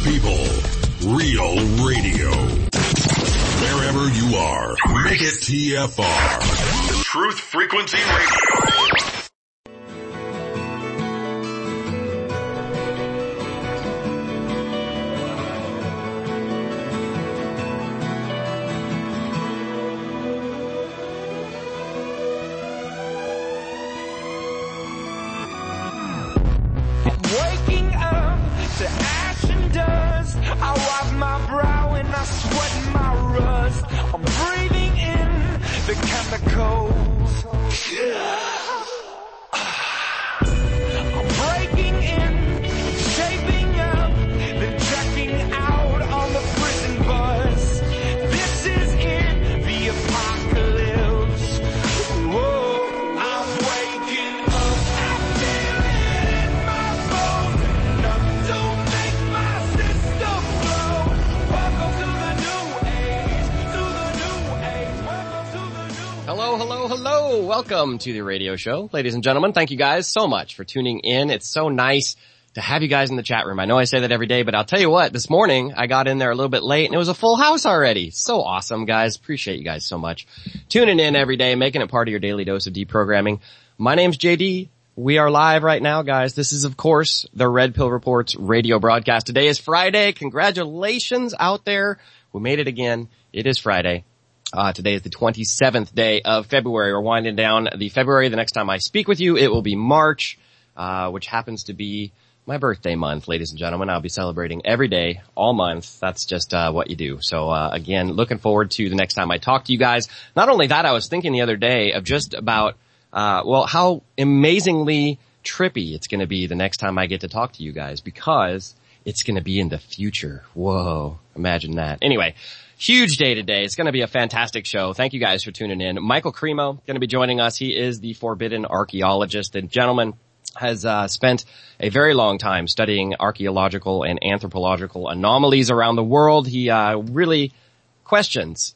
people, real radio. Wherever you are, make it TFR. Truth Frequency Radio. Waking up to ash and dust. I wipe my brow and I sweat my rust. I'm breathing in the chemicals. I'm breaking in, shaping up, then checking out on the prison bus. This is it, the apocalypse. Whoa, I'm waking up. I feel it in my bones, enough to make my system blow. Welcome to the new age, welcome to the new. Hello, hello, hello. Welcome to the radio show. Ladies and gentlemen, thank you guys so much for tuning in. It's so nice to have you guys in the chat room. I know I say that every day, but I'll tell you what, this morning I got in there a little bit late and it was a full house already. So awesome, guys. Appreciate you guys so much. Tuning in every day, making it part of your daily dose of deprogramming. My name's JD. We are live right now, guys. This is, of course, the Red Pill Reports radio broadcast. Today is Friday. Congratulations out there. We made it again. It is Friday. Today is the 27th day of February. We're winding down the February. The next time I speak with you, it will be March, which happens to be my birthday month, ladies and gentlemen. I'll be celebrating every day, all month. That's just what you do. So again, looking forward to the next time I talk to you guys. Not only that, I was thinking the other day of just about how amazingly trippy it's going to be the next time I get to talk to you guys, because it's going to be in the future. Whoa, imagine that. Anyway, huge day today. It's going to be a fantastic show. Thank you guys for tuning in. Michael Cremo going to be joining us. He is the forbidden archaeologist. The gentleman has spent a very long time studying archaeological and anthropological anomalies around the world. He really questions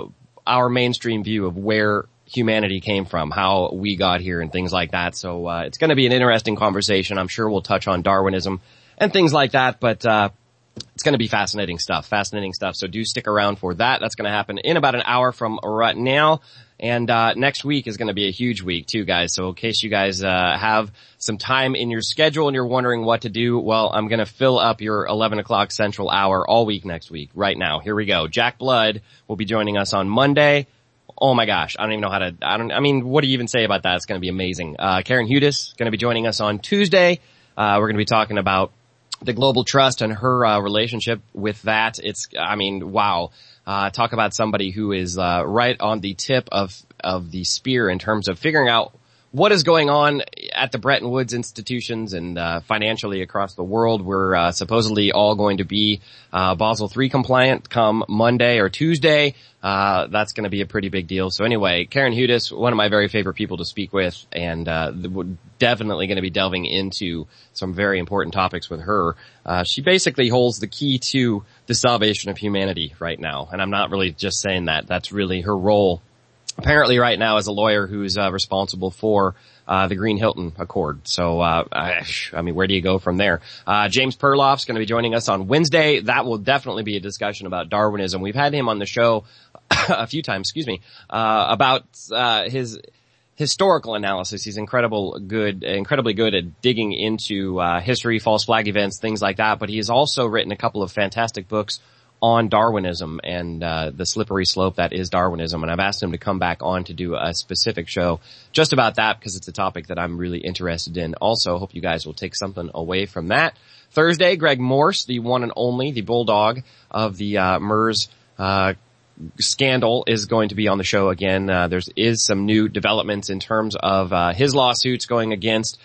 our mainstream view of where humanity came from, how we got here, and things like that. So it's going to be an interesting conversation. I'm sure we'll touch on Darwinism and things like that, but it's going to be fascinating stuff. So do stick around for that. That's going to happen in about an hour from right now. And next week is going to be a huge week too, guys. So in case you guys have some time in your schedule and you're wondering what to do, well, I'm going to fill up your 11 o'clock Central hour all week next week. Right now, here we go. Jack Blood will be joining us on Monday. Oh my gosh, I don't even know how to, what do you even say about that? It's going to be amazing. Karen Hudes going to be joining us on Tuesday. We're going to be talking about the Global Trust and her relationship with that. Wow. Talk about somebody who is right on the tip of the spear in terms of figuring out what is going on at the Bretton Woods institutions and financially across the world. We're supposedly all going to be Basel III compliant come Monday or Tuesday. That's going to be a pretty big deal. So anyway, Karen Hudes, one of my very favorite people to speak with, and we're definitely going to be delving into some very important topics with her. She basically holds the key to the salvation of humanity right now, and I'm not really just saying that. That's really her role. Apparently right now as a lawyer who's responsible for the Green Hilton Accord. So where do you go from there? James Perloff's going to be joining us on Wednesday. That will definitely be a discussion about Darwinism. We've had him on the show a few times, about his historical analysis. He's incredibly good at digging into history, false flag events, things like that. But he has also written a couple of fantastic books on Darwinism and the slippery slope that is Darwinism, and I've asked him to come back on to do a specific show just about that because it's a topic that I'm really interested in. Also, hope you guys will take something away from that. Thursday, Greg Morse, the one and only, the bulldog of the MERS scandal, is going to be on the show again. There is some new developments in terms of his lawsuits going against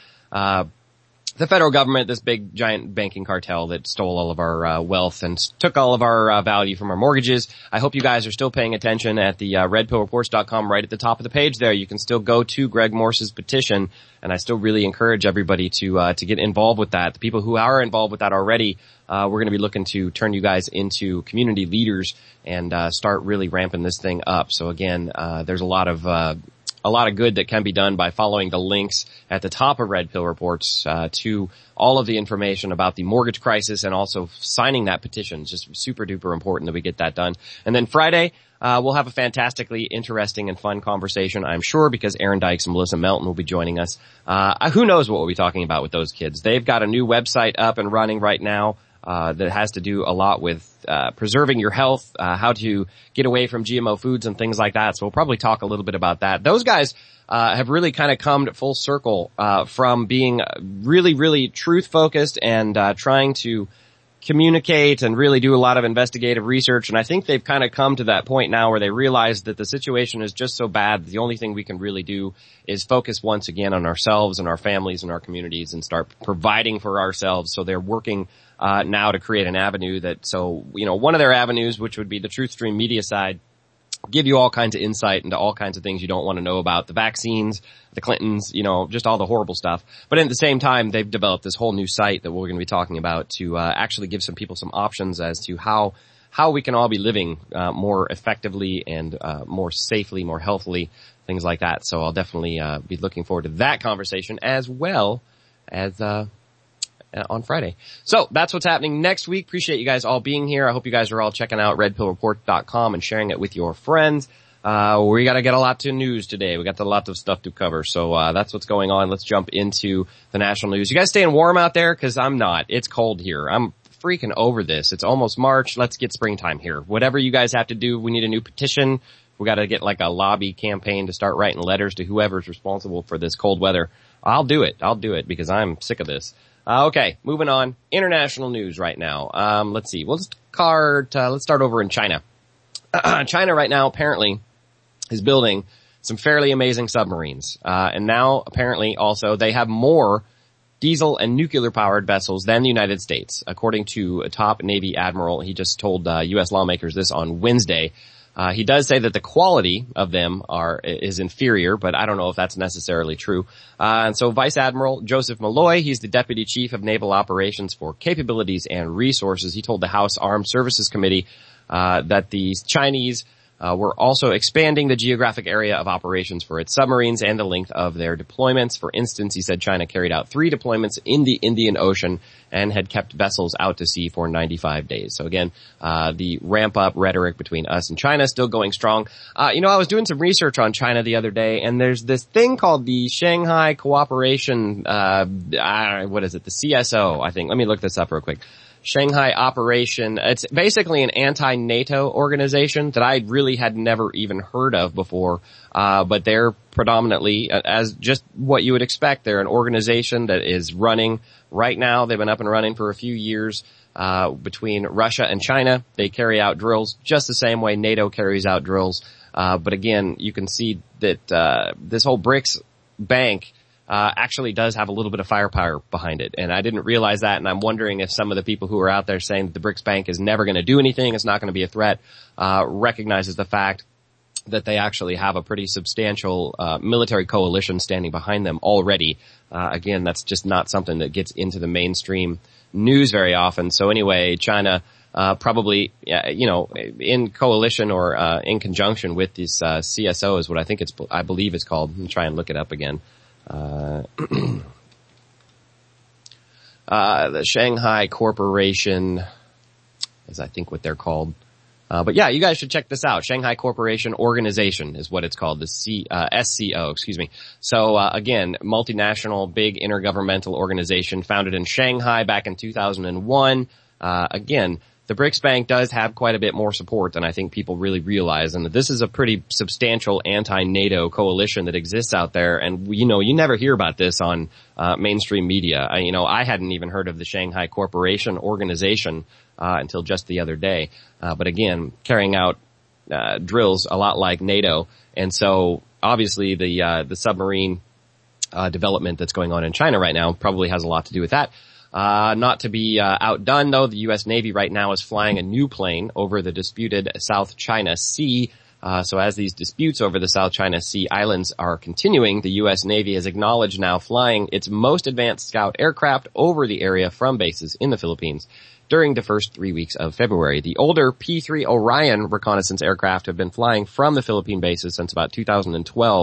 the federal government, this big giant banking cartel that stole all of our wealth and took all of our value from our mortgages. I hope you guys are still paying attention at the redpillreports.com. Right at the top of the page there, you can still go to Greg Morse's petition, and I still really encourage everybody to get involved with that. The people who are involved with that already, we're going to be looking to turn you guys into community leaders and start really ramping this thing up. So again, there's a lot of a lot of good that can be done by following the links at the top of Red Pill Reports to all of the information about the mortgage crisis and also signing that petition. It's just super duper important that we get that done. And then Friday, we'll have a fantastically interesting and fun conversation, I'm sure, because Aaron Dykes and Melissa Melton will be joining us. Who knows what we'll be talking about with those kids. They've got a new website up and running right now that has to do a lot with preserving your health, how to get away from GMO foods and things like that. So we'll probably talk a little bit about that. Those guys have really kind of come to full circle from being really, really truth-focused and trying to communicate and really do a lot of investigative research. And I think they've kind of come to that point now where they realize that the situation is just so bad. The only thing we can really do is focus once again on ourselves and our families and our communities and start providing for ourselves. So they're working now to create an avenue one of their avenues, which would be the TruthStream media side, give you all kinds of insight into all kinds of things you don't want to know about, the vaccines, the Clintons, just all the horrible stuff. But at the same time, they've developed this whole new site that we're going to be talking about to actually give some people some options as to how we can all be living more effectively and more safely, more healthily, things like that. So I'll definitely be looking forward to that conversation as well as on Friday. So that's what's happening next week. Appreciate you guys all being here. I hope you guys are all checking out redpillreport.com and sharing it with your friends. We got to get a lot of news today. We got a lot of stuff to cover. So that's what's going on. Let's jump into the national news. You guys staying warm out there? Because I'm not. It's cold here. I'm freaking over this. It's almost March. Let's get springtime here. Whatever you guys have to do, we need a new petition. We got to get like a lobby campaign to start writing letters to whoever's responsible for this cold weather. I'll do it because I'm sick of this. Okay, moving on. International news right now. Let's see. Let's start over in China. China right now apparently is building some fairly amazing submarines. And now apparently also they have more diesel and nuclear powered vessels than the United States. According to a top Navy admiral, he just told U.S. lawmakers this on Wednesday. He does say that the quality of them is inferior, but I don't know if that's necessarily true. And so Vice Admiral Joseph Malloy, he's the Deputy Chief of Naval Operations for Capabilities and Resources. He told the House Armed Services Committee that the Chinese were also expanding the geographic area of operations for its submarines and the length of their deployments. For instance, he said China carried out 3 deployments in the Indian Ocean and had kept vessels out to sea for 95 days. So again, the ramp-up rhetoric between us and China still going strong. I was doing some research on China the other day, and there's this thing called the Shanghai Cooperation, the CSO, I think. Let me look this up real quick. Shanghai Operation. It's basically an anti-NATO organization that I really had never even heard of before. But they're predominantly, as just what you would expect, they're an organization that is running right now. They've been up and running for a few years, between Russia and China. They carry out drills just the same way NATO carries out drills. But again, you can see that, this whole BRICS bank actually does have a little bit of firepower behind it. And I didn't realize that, and I'm wondering if some of the people who are out there saying that the BRICS Bank is never going to do anything, it's not going to be a threat, recognizes the fact that they actually have a pretty substantial military coalition standing behind them already. Again, that's just not something that gets into the mainstream news very often. So anyway, China probably, in coalition or in conjunction with this CSO is what I believe it's called. Let me try and look it up again. The Shanghai Corporation is I think what they're called. But yeah, you guys should check this out. Shanghai Corporation Organization is what it's called. The SCO, excuse me. So, again, multinational, big intergovernmental organization founded in Shanghai back in 2001. Again, the BRICS Bank does have quite a bit more support than I think people really realize, and this is a pretty substantial anti-NATO coalition that exists out there, and you never hear about this on mainstream media. I hadn't even heard of the Shanghai Corporation Organization until just the other day. But again, carrying out drills a lot like NATO, and so obviously the submarine development that's going on in China right now probably has a lot to do with that. Not to be outdone, though, the U.S. Navy right now is flying a new plane over the disputed South China Sea. So as these disputes over the South China Sea islands are continuing, the U.S. Navy has acknowledged now flying its most advanced scout aircraft over the area from bases in the Philippines during the first 3 weeks of February. The older P-3 Orion reconnaissance aircraft have been flying from the Philippine bases since about 2012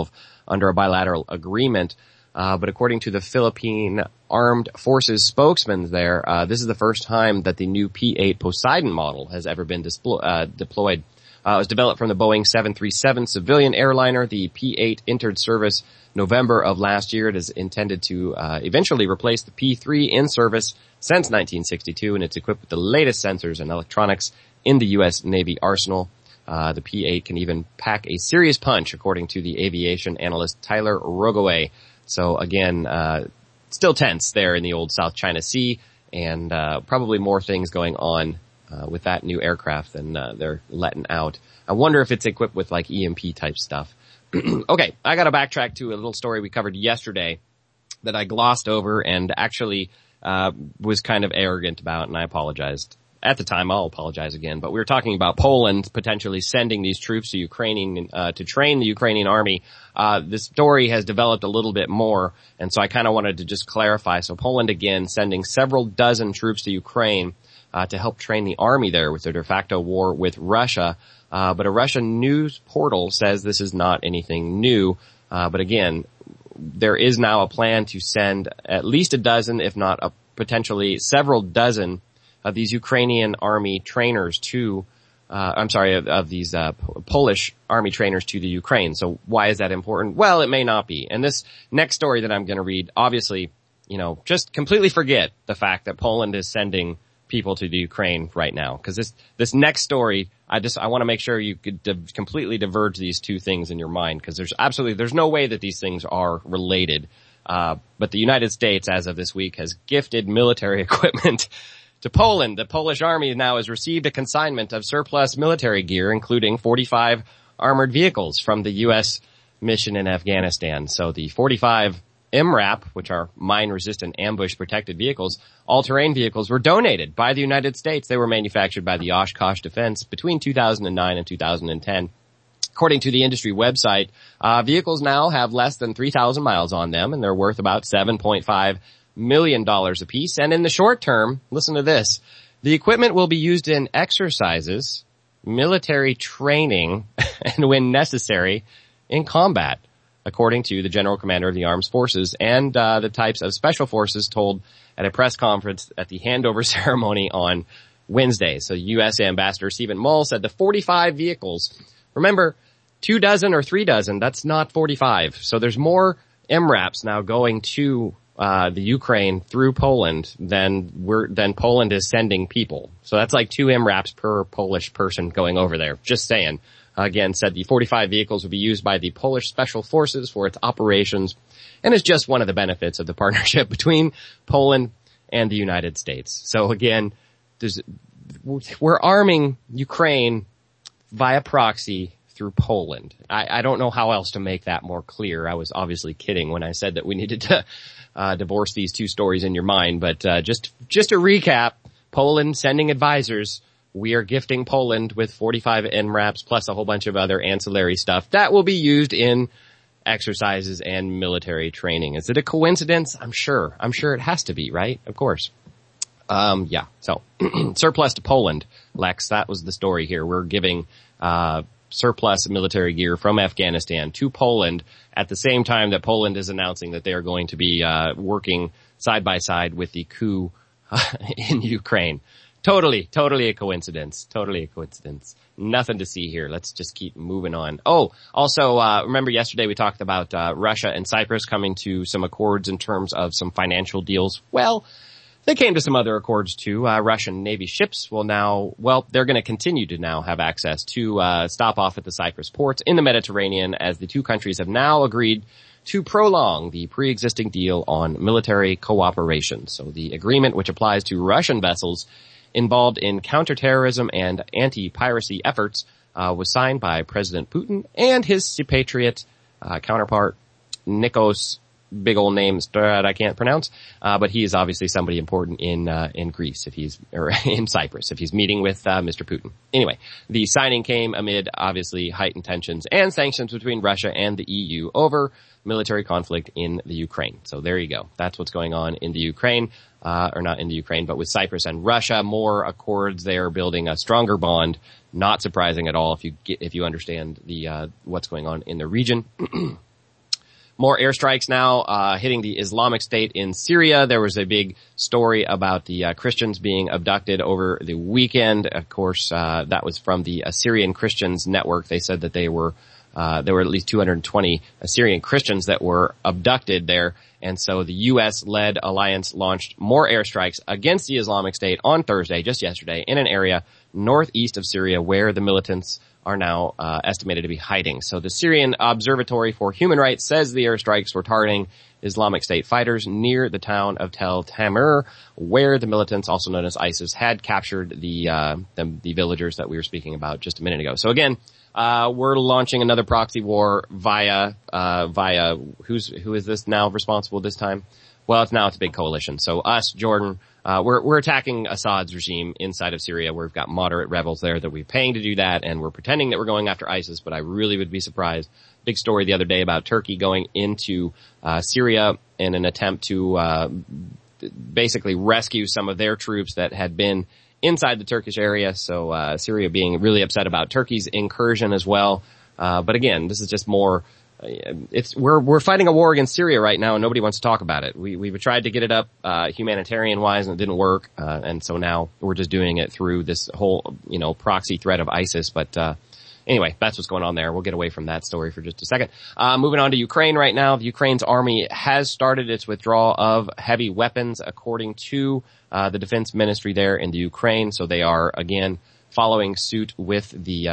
under a bilateral agreement. But according to the Philippine Armed Forces spokesman there, this is the first time that the new P-8 Poseidon model has ever been deployed. It was developed from the Boeing 737 civilian airliner. The P-8 entered service November of last year. It is intended to eventually replace the P-3 in service since 1962, and it's equipped with the latest sensors and electronics in the U.S. Navy arsenal. The P-8 can even pack a serious punch, according to the aviation analyst Tyler Rogoway. So again, still tense there in the old South China Sea, and probably more things going on with that new aircraft than they're letting out. I wonder if it's equipped with like EMP type stuff. Okay, I gotta backtrack to a little story we covered yesterday that I glossed over and actually was kind of arrogant about, and I apologized. At the time, I'll apologize again, but we were talking about Poland potentially sending these troops to Ukraine to train the Ukrainian army. This story has developed a little bit more, and so I kind of wanted to just clarify. So Poland, again, sending several dozen troops to Ukraine to help train the army there with their de facto war with Russia. But a Russian news portal says this is not anything new. But again, there is now a plan to send at least a dozen, if not potentially several dozen, of these Ukrainian army trainers to, of these Polish army trainers to the Ukraine. So why is that important? Well, it may not be. And this next story that I'm going to read, obviously, just completely forget the fact that Poland is sending people to the Ukraine right now. Because this next story, I want to make sure you could completely diverge these two things in your mind, because there's no way that these things are related. But the United States, as of this week, has gifted military equipment to Poland. The Polish army now has received a consignment of surplus military gear, including 45 armored vehicles from the U.S. mission in Afghanistan. So the 45 MRAP, which are mine-resistant ambush-protected vehicles, all-terrain vehicles, were donated by the United States. They were manufactured by the Oshkosh Defense between 2009 and 2010. According to the industry website, vehicles now have less than 3,000 miles on them, and they're worth about $7.5 million apiece. And in the short term, listen to this, the equipment will be used in exercises, military training, and when necessary, in combat, according to the General Commander of the Armed Forces and the types of special forces told at a press conference at the handover ceremony on Wednesday. So U.S. Ambassador Stephen Mull said the 45 vehicles, remember, 2 dozen or 3 dozen, that's not 45. So there's more MRAPs now going to the Ukraine through Poland than Poland is sending people. So that's like 2 MRAPs per Polish person going over there. Just saying. Again, said the 45 vehicles will be used by the Polish Special Forces for its operations, and is just one of the benefits of the partnership between Poland and the United States. So again, we're arming Ukraine via proxy through Poland. I don't know how else to make that more clear. I was obviously kidding when I said that we needed to divorce these two stories in your mind, but just to recap, Poland sending advisors. We are gifting Poland with 45 NRAPs plus a whole bunch of other ancillary stuff that will be used in exercises and military training. Is it a coincidence? I'm sure it has to be, right? Of course. Yeah. So surplus to Poland, Lex, that was the story here. We're giving surplus military gear from Afghanistan to Poland at the same time that Poland is announcing that they are going to be working side by side with the coup in Ukraine. Totally a coincidence. Totally a coincidence. Nothing to see here. Let's just keep moving on. Oh, also, remember yesterday we talked about Russia and Cyprus coming to some accords in terms of some financial deals. Well, they came to some other accords too. Russian Navy ships will now, they're going to continue to now have access to stop off at the Cyprus ports in the Mediterranean, as the two countries have now agreed to prolong the pre-existing deal on military cooperation. So the agreement, which applies to Russian vessels involved in counterterrorism and anti-piracy efforts, was signed by President Putin and his Cypriot counterpart, Nikos, big old names that I can't pronounce, but he is obviously somebody important in Greece or in Cyprus if he's meeting with Mr. Putin. Anyway, the signing came amid obviously heightened tensions and sanctions between Russia and the EU over military conflict in the Ukraine. So there you go. That's what's going on in the Ukraine, or not in the Ukraine, but with Cyprus and Russia. More accords. They are building a stronger bond. Not surprising at all if you understand the what's going on in the region. More airstrikes now hitting the Islamic State in Syria. There was a big story about the Christians being abducted over the weekend. Of course, that was from the Assyrian Christians Network. They said that there were at least 220 Assyrian Christians that were abducted there. And so the U.S.-led alliance launched more airstrikes against the Islamic State on Thursday, just yesterday, in an area northeast of Syria where the militants are now estimated to be hiding. So the Syrian Observatory for Human Rights says the airstrikes were targeting Islamic State fighters near the town of Tel Tamir, where the militants, also known as ISIS, had captured the villagers that we were speaking about just a minute ago. So again, we're launching another proxy war via who is this now responsible this time? Well, it's a big coalition. So us, Jordan, we're attacking Assad's regime inside of Syria. We've got moderate rebels there that we're paying to do that, and we're pretending that we're going after ISIS, but I really would be surprised. Big story the other day about Turkey going into Syria in an attempt to basically rescue some of their troops that had been inside the Turkish area. So Syria being really upset about Turkey's incursion as well. But again, this is just more. We're fighting a war against Syria right now, and nobody wants to talk about it. We've tried to get it up humanitarian wise, and it didn't work. And so now we're just doing it through this whole proxy threat of ISIS. But anyway, that's what's going on there. We'll get away from that story for just a second. Moving on to Ukraine right now. The Ukraine's army has started its withdrawal of heavy weapons, according to the defense ministry there in the Ukraine. So they are again following suit with the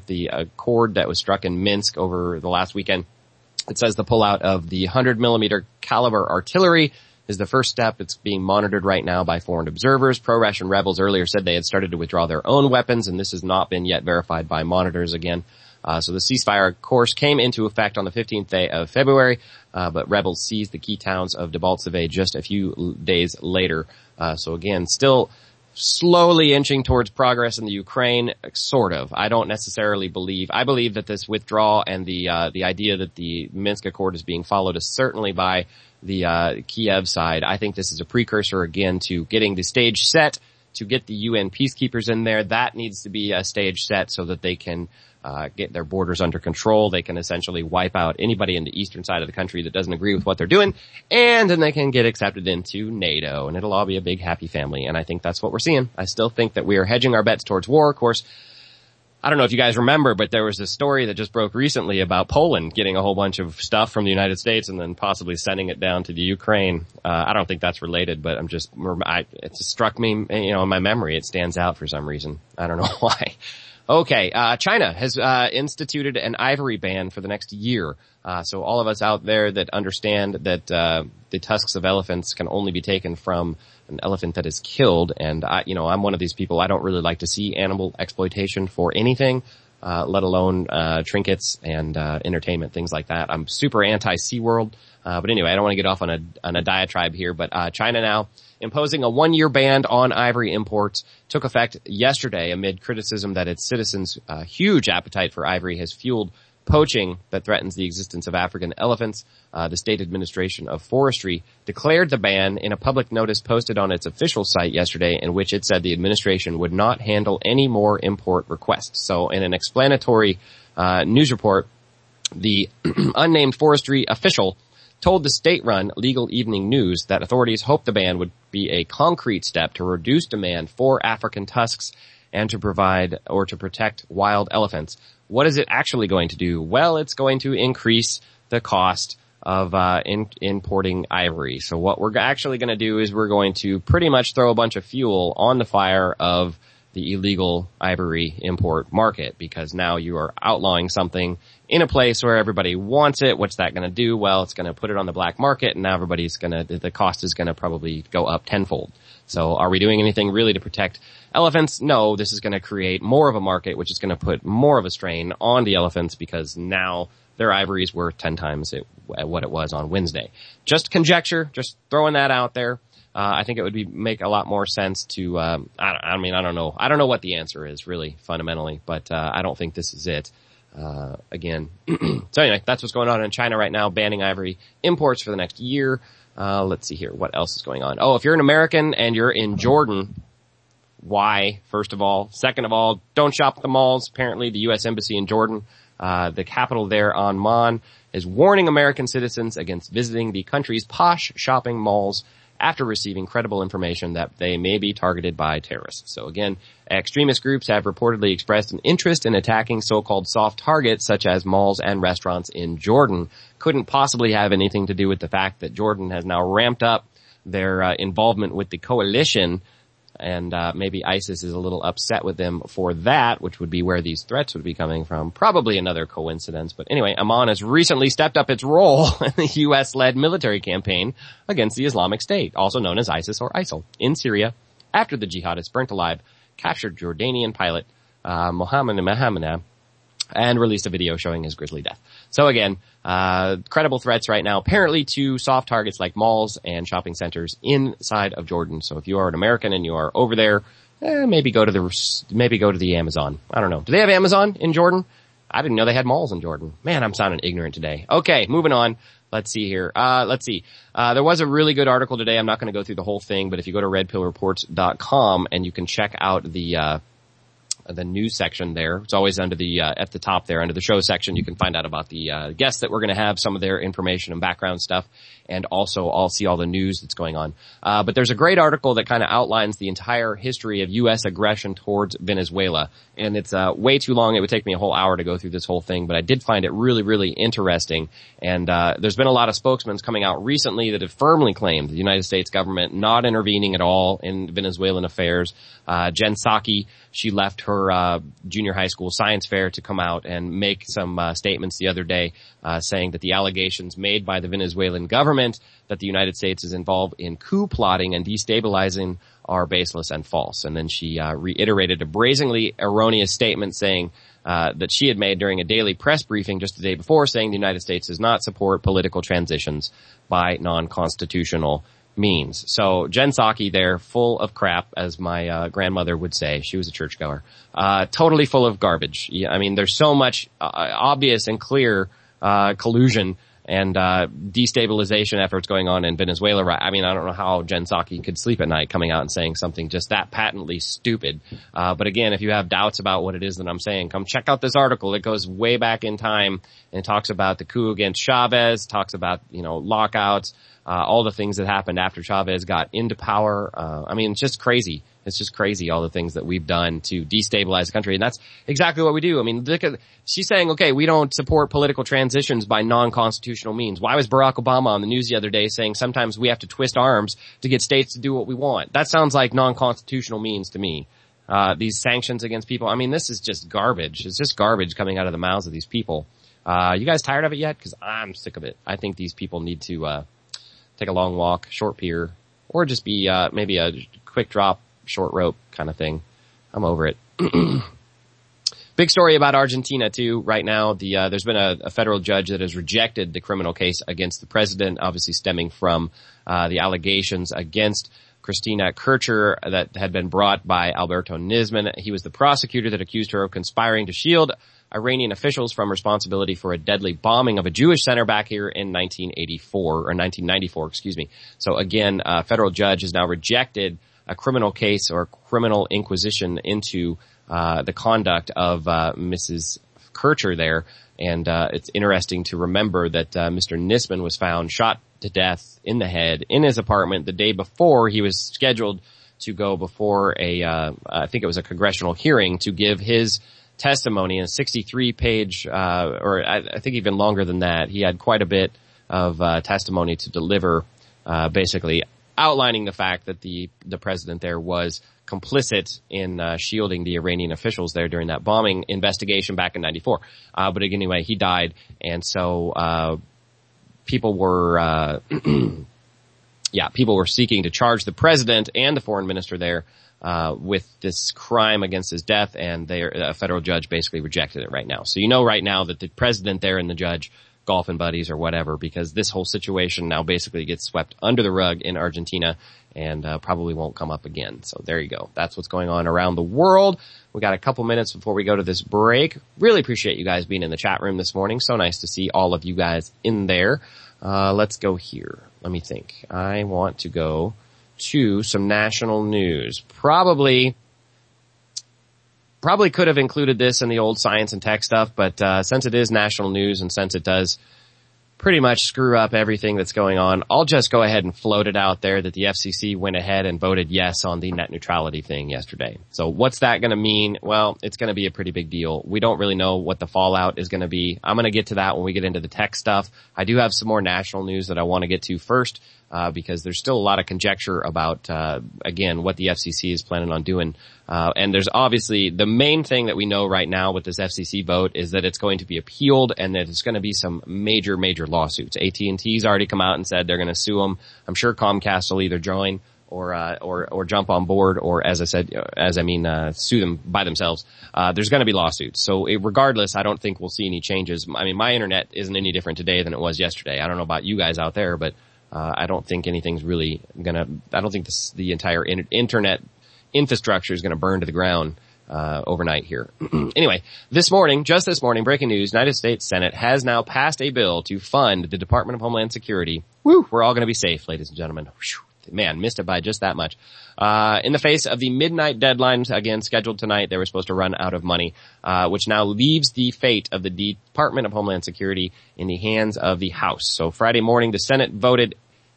accord that was struck in Minsk over the last weekend. It says the pullout of the 100mm caliber artillery is the first step. It's being monitored right now by foreign observers. Pro-Russian rebels earlier said they had started to withdraw their own weapons, and this has not been yet verified by monitors again. So the ceasefire, of course, came into effect on the 15th day of February, but rebels seized the key towns of Debaltseve just a few days later. So again, still slowly inching towards progress in the Ukraine, sort of. I don't necessarily I believe that this withdrawal and the idea that the Minsk Accord is being followed is certainly by the Kiev side. I think this is a precursor again to getting the stage set to get the UN peacekeepers in there. That needs to be a stage set so that they can get their borders under control. They can essentially wipe out anybody in the eastern side of the country that doesn't agree with what they're doing, and then they can get accepted into NATO, and it'll all be a big happy family. And I think that's what we're seeing. I still think that we are hedging our bets towards war. Of course, I don't know if you guys remember, but there was a story that just broke recently about Poland getting a whole bunch of stuff from the United States and then possibly sending it down to the Ukraine. I don't think that's related, but it just struck me, in my memory. It stands out for some reason. I don't know why. Okay, China has instituted an ivory ban for the next year. So all of us out there that understand that the tusks of elephants can only be taken from an elephant that is killed, and I'm one of these people. I don't really like to see animal exploitation for anything, let alone trinkets and entertainment, things like that. I'm super anti SeaWorld, but anyway, I don't want to get off on a diatribe here. But China now imposing a 1-year ban on ivory imports took effect yesterday amid criticism that its citizens' huge appetite for ivory has fueled poaching that threatens the existence of African elephants. The State Administration of Forestry declared the ban in a public notice posted on its official site yesterday, in which it said the administration would not handle any more import requests. So in an explanatory news report, the unnamed forestry official told the state-run Legal Evening News that authorities hope the ban would be a concrete step to reduce demand for African tusks and to provide or to protect wild elephants. What is it actually going to do? Well, it's going to increase the cost of importing ivory. So what we're actually going to do is we're going to pretty much throw a bunch of fuel on the fire of the illegal ivory import market, because now you are outlawing something in a place where everybody wants it. What's that going to do? Well, it's going to put it on the black market, and now the cost is going to probably go up tenfold. So are we doing anything really to protect elephants? No, this is going to create more of a market, which is going to put more of a strain on the elephants, because now their ivory is worth 10 times what it was on Wednesday. Just conjecture, just throwing that out there. I think it would make a lot more sense to, I don't know. I don't know what the answer is really fundamentally, but, I don't think this is it. Again. So anyway, that's what's going on in China right now, banning ivory imports for the next year. Let's see here. What else is going on? Oh, if you're an American and you're in Jordan, why? First of all. Second of all, don't shop at the malls. Apparently the U.S. Embassy in Jordan, The capital there, Amman, is warning American citizens against visiting the country's posh shopping malls after receiving credible information that they may be targeted by terrorists. So again, extremist groups have reportedly expressed an interest in attacking so-called soft targets such as malls and restaurants in Jordan. Couldn't possibly have anything to do with the fact that Jordan has now ramped up their involvement with the coalition, and maybe ISIS is a little upset with them for that, which would be where these threats would be coming from. Probably another coincidence. But anyway, Amman has recently stepped up its role in the U.S.-led military campaign against the Islamic State, also known as ISIS or ISIL, in Syria, after the jihadists burnt alive captured Jordanian pilot Mohammed Mahamana and released a video showing his grisly death. So again, credible threats right now, apparently to soft targets like malls and shopping centers inside of Jordan. So if you are an American and you are over there, maybe go to the Amazon. I don't know. Do they have Amazon in Jordan? I didn't know they had malls in Jordan. Man, I'm sounding ignorant today. Okay, moving on. Let's see here. There was a really good article today. I'm not going to go through the whole thing, but if you go to redpillreports.com and you can check out the news section there. It's always under the, at the top there, under the show section. You can find out about the, guests that we're going to have, some of their information and background stuff. And also I'll see all the news that's going on. But there's a great article that kind of outlines the entire history of U.S. aggression towards Venezuela. And it's, way too long. It would take me a whole hour to go through this whole thing, but I did find it really, really interesting. And, there's been a lot of spokesmen coming out recently that have firmly claimed the United States government not intervening at all in Venezuelan affairs. Jen Psaki, she left her junior high school science fair to come out and make some statements the other day saying that the allegations made by the Venezuelan government that the United States is involved in coup plotting and destabilizing are baseless and false. And then she reiterated a brazenly erroneous statement saying that she had made during a daily press briefing just the day before, saying the United States does not support political transitions by non-constitutional means. So Jen Psaki there, full of crap, as my grandmother would say. She was a churchgoer. Totally full of garbage. Yeah, I mean, there's so much obvious and clear collusion and destabilization efforts going on in Venezuela. I mean, I don't know how Jen Psaki could sleep at night coming out and saying something just that patently stupid. But again, if you have doubts about what it is that I'm saying, come check out this article. It goes way back in time and talks about the coup against Chavez, talks about, lockouts, all the things that happened after Chavez got into power. I mean, it's just crazy. It's just crazy, all the things that we've done to destabilize the country. And that's exactly what we do. I mean, she's saying, okay, we don't support political transitions by non-constitutional means. Why was Barack Obama on the news the other day saying sometimes we have to twist arms to get states to do what we want? That sounds like non-constitutional means to me. These sanctions against people. I mean, this is just garbage. It's just garbage coming out of the mouths of these people. You guys tired of it yet? Because I'm sick of it. I think these people need to take a long walk, short pier, or just be maybe a quick drop, short rope kind of thing. I'm over it. Big story about Argentina too right now. There's been a federal judge that has rejected the criminal case against the president, obviously stemming from the allegations against Cristina Kirchner that had been brought by Alberto Nisman. He was the prosecutor that accused her of conspiring to shield Iranian officials from responsibility for a deadly bombing of a Jewish center back here in 1994, excuse me. So again, a federal judge has now rejected a criminal case or criminal inquisition into the conduct of Mrs. Kirchner there. And it's interesting to remember that Mr. Nisman was found shot to death in the head in his apartment the day before he was scheduled to go before I think it was a congressional hearing to give his testimony in a 63-page, or I think even longer than that. He had quite a bit of testimony to deliver, basically outlining the fact that the president there was complicit in shielding the Iranian officials there during that bombing investigation back in 94. But anyway, he died, and so people were people were seeking to charge the president and the foreign minister there with this crime against his death, and a federal judge basically rejected it right now. So you know right now that the president there and the judge golfing buddies or whatever, because this whole situation now basically gets swept under the rug in Argentina and probably won't come up again. So there you go. That's what's going on around the world. We got a couple minutes before we go to this break. Really appreciate you guys being in the chat room this morning. So nice to see all of you guys in there. Let's go here. Let me think. I want to go to some national news. Probably Probably could have included this in the old science and tech stuff, but since it is national news and since it does pretty much screw up everything that's going on, I'll just go ahead and float it out there that the FCC went ahead and voted yes on the net neutrality thing yesterday. So what's that going to mean? Well, it's going to be a pretty big deal. We don't really know what the fallout is going to be. I'm going to get to that when we get into the tech stuff. I do have some more national news that I want to get to first, because there's still a lot of conjecture about, again, what the FCC is planning on doing. And there's obviously the main thing that we know right now with this FCC vote is that it's going to be appealed and that it's going to be some major, major lawsuits. AT&T's already come out and said they're going to sue them. I'm sure Comcast will either join or jump on board, or sue them by themselves. There's going to be lawsuits. So regardless, I don't think we'll see any changes. I mean, my internet isn't any different today than it was yesterday. I don't know about you guys out there, but I don't think anything's really I don't think the entire internet infrastructure is going to burn to the ground overnight here. Anyway, just this morning, breaking news, United States Senate has now passed a bill to fund the Department of Homeland Security. Woo! We're all going to be safe, ladies and gentlemen. Whew, man, missed it by just that much. In the face of the midnight deadline, again, scheduled tonight, they were supposed to run out of money, which now leaves the fate of the Department of Homeland Security in the hands of the House. So Friday morning, the Senate voted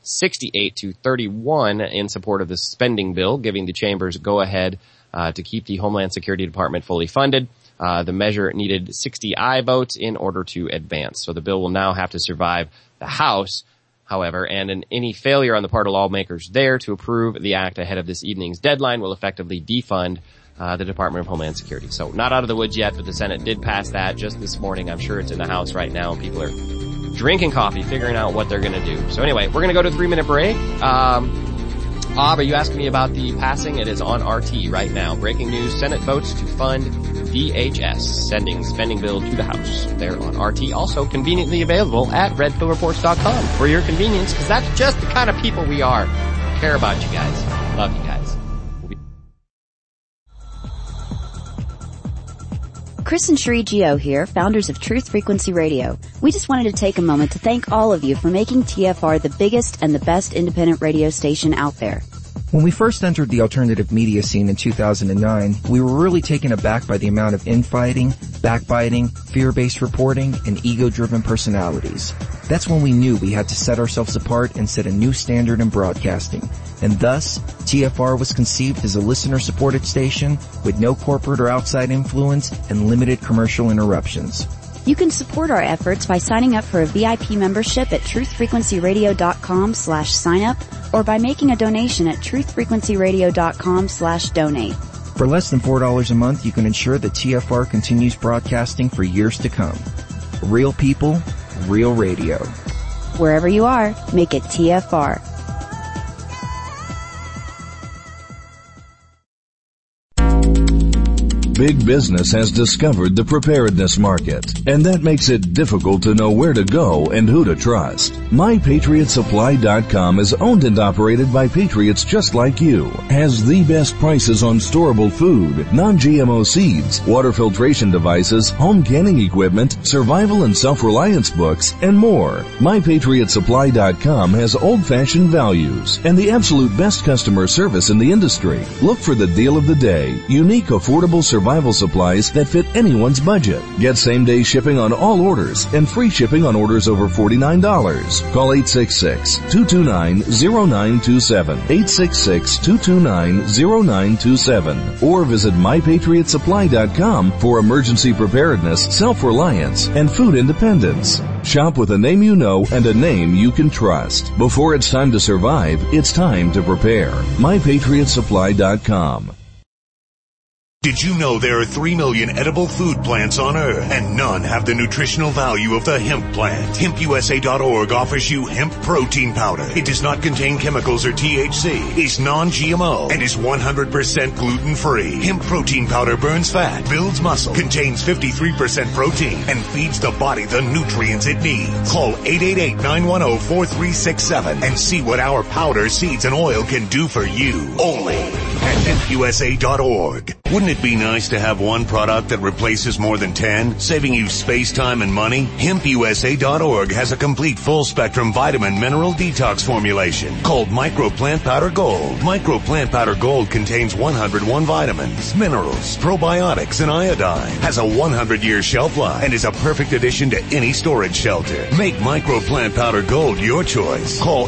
68-31 in support of the spending bill, giving the chambers go-ahead to keep the Homeland Security Department fully funded. The measure needed 60 aye votes in order to advance. So the bill will now have to survive the House, however, and any failure on the part of lawmakers there to approve the act ahead of this evening's deadline will effectively defund the Department of Homeland Security. So not out of the woods yet, but the Senate did pass that just this morning. I'm sure it's in the House right now, and people are drinking coffee, figuring out what they're going to do. So anyway, we're going to go to a 3-minute break. Are you asking me about the passing? It is on RT right now. Breaking news, Senate votes to fund DHS, sending spending bill to the House. They're on RT, also conveniently available at redpillreports.com for your convenience, because that's just the kind of people we are. Care about you guys. Love you guys. Chris and Sheree Gio here, founders of Truth Frequency Radio. We just wanted to take a moment to thank all of you for making TFR the biggest and the best independent radio station out there. When we first entered the alternative media scene in 2009, we were really taken aback by the amount of infighting, backbiting, fear-based reporting, and ego-driven personalities. That's when we knew we had to set ourselves apart and set a new standard in broadcasting. And thus, TFR was conceived as a listener-supported station with no corporate or outside influence and limited commercial interruptions. You can support our efforts by signing up for a VIP membership at truthfrequencyradio.com/sign-up or by making a donation at truthfrequencyradio.com/donate. For less than $4 a month, you can ensure that TFR continues broadcasting for years to come. Real people, real radio. Wherever you are, make it TFR. Big business has discovered the preparedness market, and that makes it difficult to know where to go and who to trust. MyPatriotSupply.com is owned and operated by patriots just like you. Has the best prices on storable food, non-GMO seeds, water filtration devices, home canning equipment, survival and self-reliance books, and more. MyPatriotSupply.com has old-fashioned values and the absolute best customer service in the industry. Look for the deal of the day. Unique, affordable survival supplies that fit anyone's budget. Get same-day shipping on all orders and free shipping on orders over $49. Call 866-229-0927, 866-229-0927, or visit MyPatriotSupply.com for emergency preparedness, self-reliance, and food independence. Shop with a name you know and a name you can trust. Before it's time to survive, it's time to prepare. MyPatriotSupply.com. Did you know there are 3 million edible food plants on Earth, and none have the nutritional value of the hemp plant? HempUSA.org offers you hemp protein powder. It does not contain chemicals or THC, is non-GMO, and is 100% gluten-free. Hemp protein powder burns fat, builds muscle, contains 53% protein, and feeds the body the nutrients it needs. Call 888-910-4367 and see what our powder, seeds, and oil can do for you. Only at hempusa.org. Wouldn't it be nice to have one product that replaces more than 10, saving you space, time, and money? HempUSA.org has a complete full-spectrum vitamin mineral detox formulation called Micro Plant Powder Gold. Micro Plant Powder Gold contains 101 vitamins, minerals, probiotics, and iodine. Has a 100-year shelf life and is a perfect addition to any storage shelter. Make Micro Plant Powder Gold your choice. Call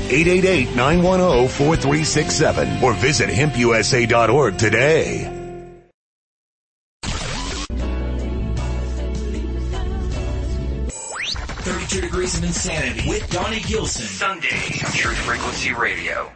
888-910-4367 or visit hempusa.org today. 32 Degrees of Insanity with Donnie Gilson. Sunday on Truth Frequency Radio.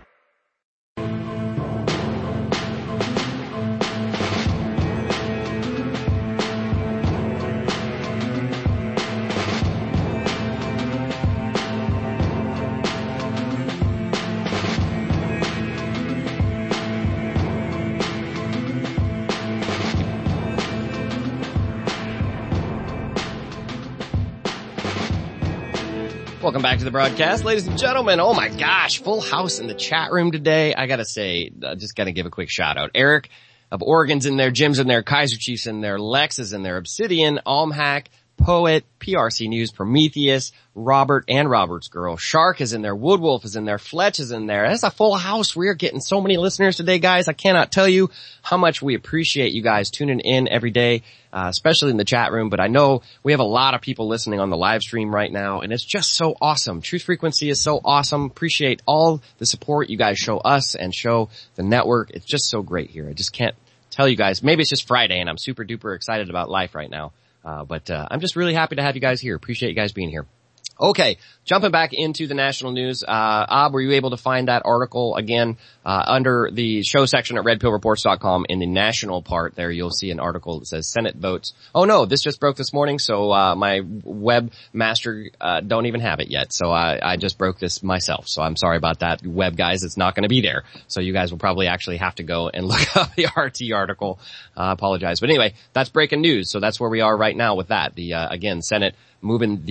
Welcome back to the broadcast, ladies and gentlemen. Oh my gosh, full house in the chat room today. I gotta say, just gotta give a quick shout out. Eric of Oregon's in there, Jim's in there, Kaiser Chief's in there, Lex is in there, Obsidian, Almhack, Poet, PRC News, Prometheus, Robert and Robert's Girl, Shark is in there, Woodwolf is in there, Fletch is in there. That's a full house. We are getting so many listeners today, guys. I cannot tell you how much we appreciate you guys tuning in every day, especially in the chat room. But I know we have a lot of people listening on the live stream right now, and it's just so awesome. Truth Frequency is so awesome. Appreciate all the support you guys show us and show the network. It's just so great here. I just can't tell you guys. Maybe it's just Friday and I'm super duper excited about life right now. But I'm just really happy to have you guys here. Appreciate you guys being here. Okay, jumping back into the national news. Ab, were you able to find that article again, under the show section at redpillreports.com in the national part there? You'll see an article that says Senate votes. Oh no, this just broke this morning, so, my webmaster, don't even have it yet. So I just broke this myself. So I'm sorry about that, web guys. It's not going to be there. So you guys will probably actually have to go and look up the RT article. I apologize. But anyway, that's breaking news. So that's where we are right now with that. The, again, Senate moving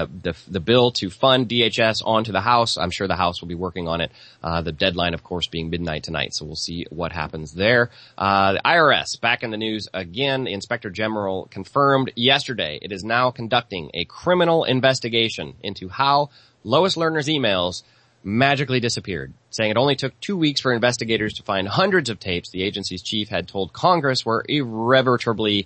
the bill to fund DHS onto the House. I'm sure the House will be working on it. The deadline, of course, being midnight tonight. So we'll see what happens there. The IRS back in the news again. The Inspector General confirmed yesterday it is now conducting a criminal investigation into how Lois Lerner's emails magically disappeared, saying it only took 2 weeks for investigators to find hundreds of tapes the agency's chief had told Congress were irretrievably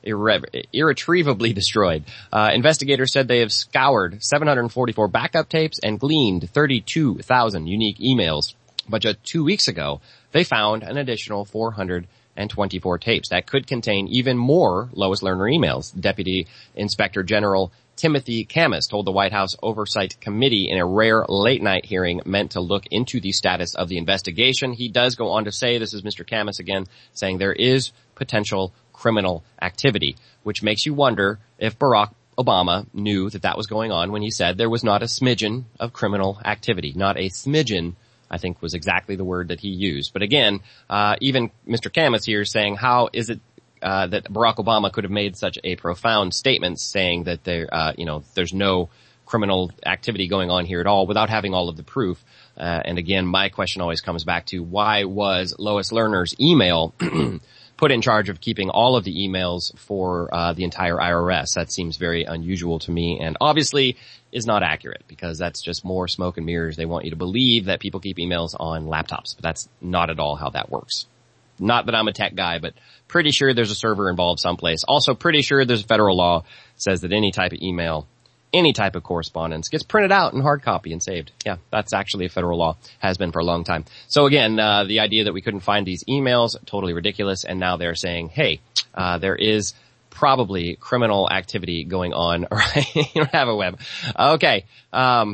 destroyed. Investigators said they have scoured 744 backup tapes and gleaned 32,000 unique emails. But just 2 weeks ago, they found an additional 424 tapes that could contain even more Lois Lerner emails. Deputy Inspector General Timothy Camas told the White House Oversight Committee in a rare late-night hearing meant to look into the status of the investigation. He does go on to say, this is Mr. Camas again, saying there is potential criminal activity, which makes you wonder if Barack Obama knew that that was going on when he said there was not a smidgen of criminal activity. Not a smidgen, I think, was exactly the word that he used. But again, even Mr. Camas here is saying, how is it that Barack Obama could have made such a profound statement saying that there's no criminal activity going on here at all without having all of the proof. And again, my question always comes back to, why was Lois Lerner's email put in charge of keeping all of the emails for the entire IRS? That seems very unusual to me, and obviously is not accurate, because that's just more smoke and mirrors. They want you to believe that people keep emails on laptops, but that's not at all how that works. Not that I'm a tech guy, but pretty sure there's a server involved someplace. Also pretty sure there's a federal law that says that any type of email, any type of correspondence gets printed out in hard copy and saved. Yeah, that's actually a federal law. Has been for a long time. So again, the idea that we couldn't find these emails, totally ridiculous. And now they're saying, hey, there is probably criminal activity going on. Right? You don't have a web. Okay. Gosh,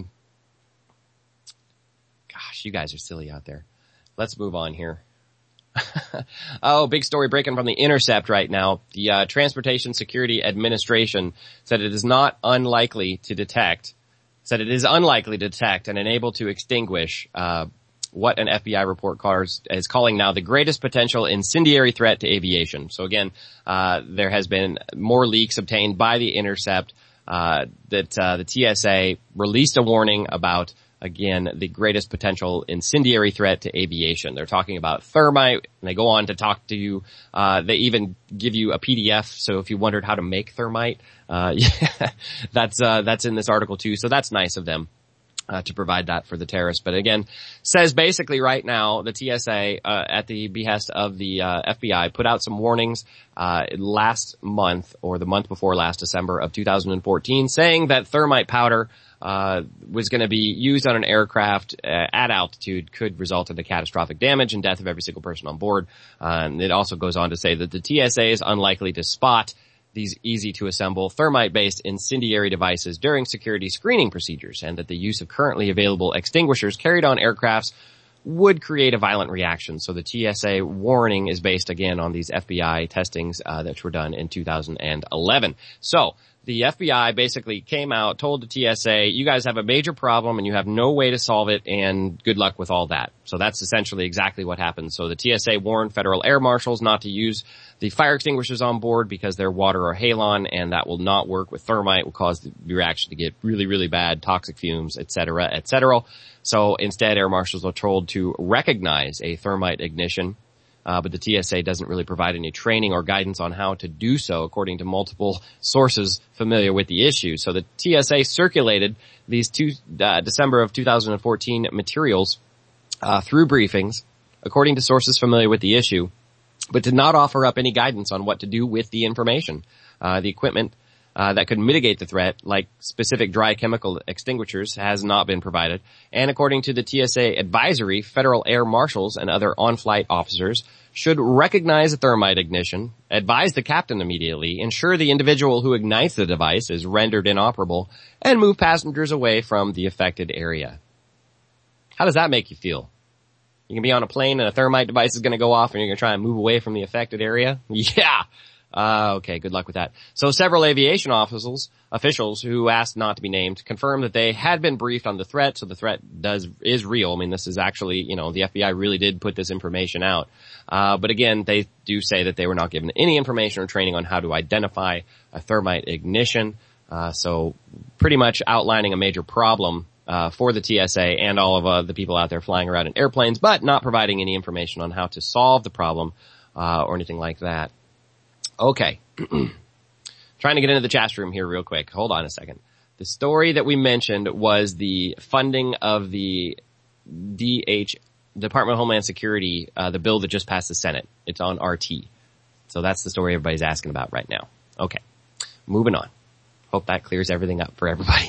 you guys are silly out there. Let's move on here. Oh, big story breaking from The Intercept right now. The Transportation Security Administration said it is unlikely to detect and unable to extinguish what an FBI report is calling now the greatest potential incendiary threat to aviation. So again, there has been more leaks obtained by The Intercept that the TSA released a warning about again, the greatest potential incendiary threat to aviation. They're talking about thermite, and they go on to talk to you. They even give you a PDF, so if you wondered how to make thermite, that's in this article too, so that's nice of them. To provide that for the terrorists. But again, says basically right now, the TSA, at the behest of the, FBI, put out some warnings, last month, or the month before last, December of 2014, saying that thermite powder, was going to be used on an aircraft at altitude could result in the catastrophic damage and death of every single person on board. And it also goes on to say that the TSA is unlikely to spot these easy-to-assemble thermite-based incendiary devices during security screening procedures, and that the use of currently available extinguishers carried on aircrafts would create a violent reaction. So the TSA warning is based, again, on these FBI testings that were done in 2011. So the FBI basically came out, told the TSA, you guys have a major problem and you have no way to solve it, and good luck with all that. So that's essentially exactly what happened. So the TSA warned federal air marshals not to use the fire extinguishers on board because they're water or halon, and that will not work with thermite, will cause the reaction to get really, really bad, toxic fumes, etc., etc. So instead, air marshals are told to recognize a thermite ignition, but the TSA doesn't really provide any training or guidance on how to do so, according to multiple sources familiar with the issue. So the TSA circulated these December of 2014 materials through briefings, according to sources familiar with the issue, but did not offer up any guidance on what to do with the information. The equipment that could mitigate the threat, like specific dry chemical extinguishers, has not been provided. And according to the TSA advisory, federal air marshals and other on-flight officers should recognize a thermite ignition, advise the captain immediately, ensure the individual who ignites the device is rendered inoperable, and move passengers away from the affected area. How does that make you feel? You can be on a plane and a thermite device is going to go off and you're going to try and move away from the affected area? Yeah. Okay, good luck with that. So several aviation officials who asked not to be named confirmed that they had been briefed on the threat, so the threat is real. I mean, this is actually, the FBI really did put this information out. But again, they do say that they were not given any information or training on how to identify a thermite ignition. So pretty much outlining a major problem for the TSA and all of the people out there flying around in airplanes, but not providing any information on how to solve the problem or anything like that. Okay. Trying to get into the chat room here real quick. Hold on a second. The story that we mentioned was the funding of the Department of Homeland Security, the bill that just passed the Senate. It's on RT. So that's the story everybody's asking about right now. Okay. Moving on. Hope that clears everything up for everybody.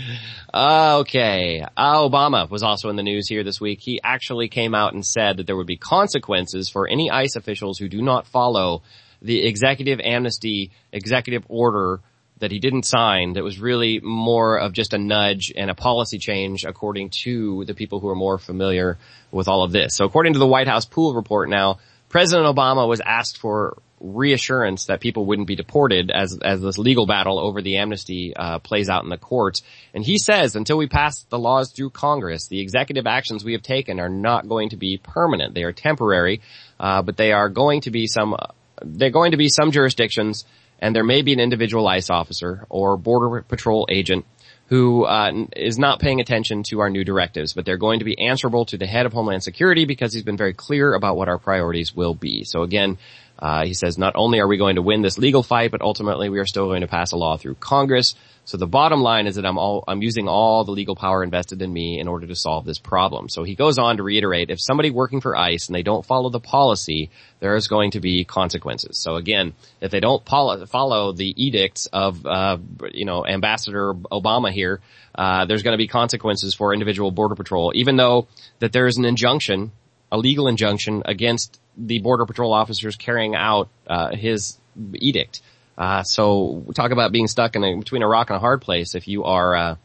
Okay. Obama was also in the news here this week. He actually came out and said that there would be consequences for any ICE officials who do not follow the executive amnesty executive order that he didn't sign, that was really more of just a nudge and a policy change, according to the people who are more familiar with all of this. So according to the White House Pool Report now, President Obama was asked for reassurance that people wouldn't be deported as this legal battle over the amnesty plays out in the courts. And he says, until we pass the laws through Congress, the executive actions we have taken are not going to be permanent. They are temporary, but they're going to be some jurisdictions, and there may be an individual ICE officer or Border Patrol agent who is not paying attention to our new directives, but they're going to be answerable to the head of Homeland Security because he's been very clear about what our priorities will be. So again, he says not only are we going to win this legal fight, but ultimately we are still going to pass a law through Congress. So the bottom line is that I'm using all the legal power invested in me in order to solve this problem. So he goes on to reiterate, if somebody working for ICE and they don't follow the policy, there is going to be consequences. So again, if they don't follow the edicts of, Ambassador Obama here, there's going to be consequences for individual Border Patrol, even though that there is an injunction, a legal injunction against the Border Patrol officers carrying out, his edict. So we talk about being stuck between a rock and a hard place if you are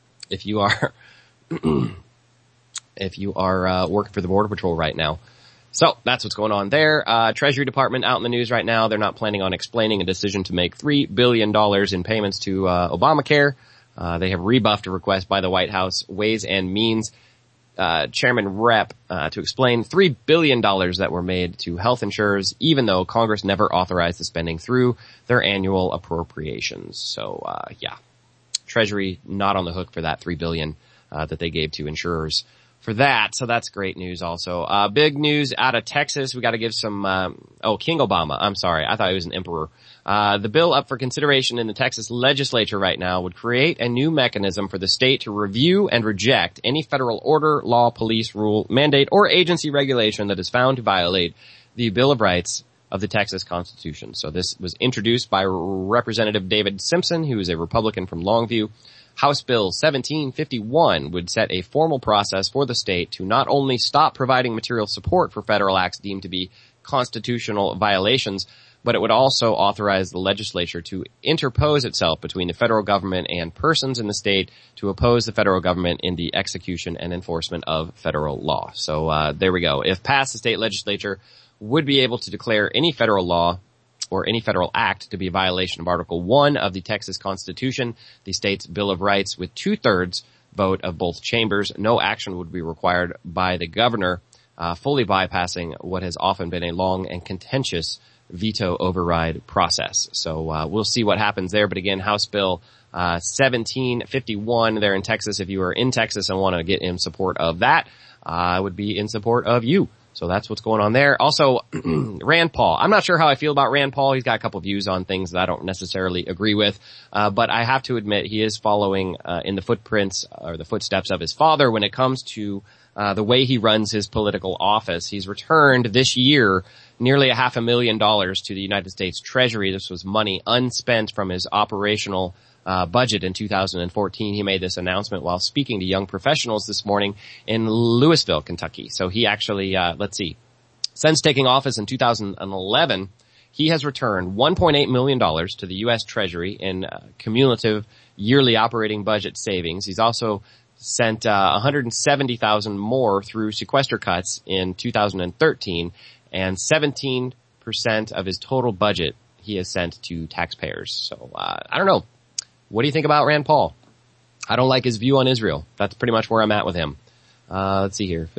working for the Border Patrol right now. So that's what's going on there. Treasury Department out in the news right now. They're not planning on explaining a decision to make $3 billion in payments to Obamacare. They have rebuffed a request by the White House Ways and Means Chairman Rep to explain $3 billion that were made to health insurers, even though Congress never authorized the spending through their annual appropriations. So, Treasury not on the hook for that $3 billion that they gave to insurers for that. So that's great news also. Big news out of Texas. We got to give some, King Obama. I'm sorry. I thought he was an emperor. The bill up for consideration in the Texas legislature right now would create a new mechanism for the state to review and reject any federal order, law, police, rule, mandate, or agency regulation that is found to violate the Bill of Rights of the Texas Constitution. So this was introduced by Representative David Simpson, who is a Republican from Longview. House Bill 1751 would set a formal process for the state to not only stop providing material support for federal acts deemed to be constitutional violations, but it would also authorize the legislature to interpose itself between the federal government and persons in the state to oppose the federal government in the execution and enforcement of federal law. So there we go. If passed, the state legislature would be able to declare any federal law or any federal act to be a violation of Article 1 of the Texas Constitution, the state's Bill of Rights, with 2/3 vote of both chambers. No action would be required by the governor, fully bypassing what has often been a long and contentious veto override process. So we'll see what happens there. But again, House Bill 1751 there in Texas. If you are in Texas and want to get in support of that, I would be in support of you. So that's what's going on there. Also, Rand Paul. I'm not sure how I feel about Rand Paul. He's got a couple of views on things that I don't necessarily agree with. But I have to admit he is following in the footprints or the footsteps of his father when it comes to the way he runs his political office. He's returned this year nearly $500,000 to the United States Treasury. This was money unspent from his operational budget in 2014. He made this announcement while speaking to young professionals this morning in Louisville, Kentucky. So he actually, since taking office in 2011, he has returned $1.8 million to the U.S. Treasury in cumulative yearly operating budget savings. He's also sent $170,000 more through sequester cuts in 2013, and 17% of his total budget he has sent to taxpayers. So I don't know. What do you think about Rand Paul? I don't like his view on Israel. That's pretty much where I'm at with him. Let's see here.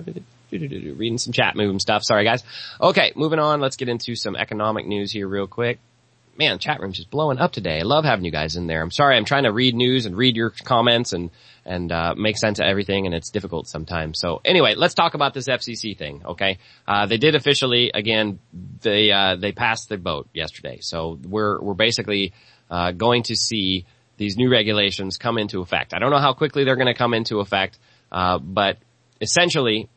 Reading some chat room stuff. Sorry, guys. Okay, moving on. Let's get into some economic news here real quick. Man, chat room's just blowing up today. I love having you guys in there. I'm sorry. I'm trying to read news and read your comments and make sense of everything, and it's difficult sometimes. So anyway, let's talk about this FCC thing, okay? They did officially, again, they passed the vote yesterday. So we're basically going to see these new regulations come into effect. I don't know how quickly they're going to come into effect, but essentially,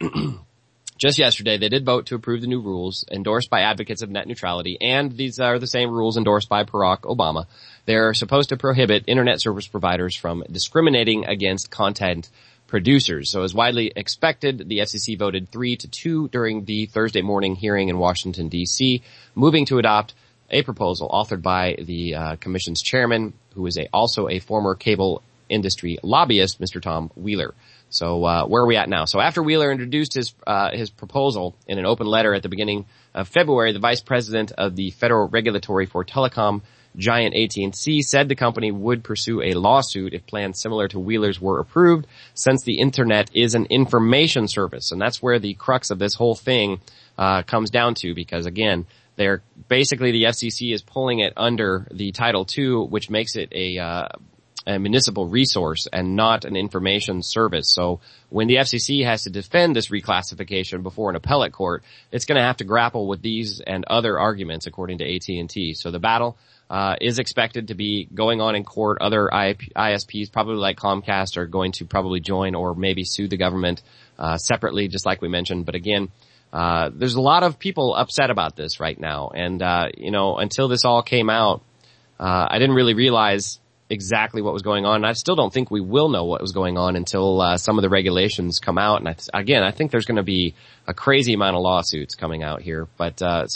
just yesterday, they did vote to approve the new rules endorsed by advocates of net neutrality, and these are the same rules endorsed by Barack Obama. They're supposed to prohibit internet service providers from discriminating against content producers. So as widely expected, the FCC voted 3-2 during the Thursday morning hearing in Washington, D.C., moving to adopt a proposal authored by the commission's chairman, who is also a former cable industry lobbyist, Mr. Tom Wheeler. So where are we at now? So after Wheeler introduced his proposal in an open letter at the beginning of February, the vice president of the Federal Regulatory for Telecom giant AT&T said the company would pursue a lawsuit if plans similar to Wheeler's were approved, since the internet is an information service. And that's where the crux of this whole thing comes down to, because again, they're basically, the FCC is pulling it under the Title II, which makes it a municipal resource and not an information service. So when the FCC has to defend this reclassification before an appellate court, it's going to have to grapple with these and other arguments, according to AT&T. So the battle is expected to be going on in court. Other ISPs, probably like Comcast, are going to probably join or maybe sue the government separately, just like we mentioned. But again, there's a lot of people upset about this right now. And, until this all came out, I didn't really realize exactly what was going on. And I still don't think we will know what was going on until some of the regulations come out. And I think there's going to be a crazy amount of lawsuits coming out here. But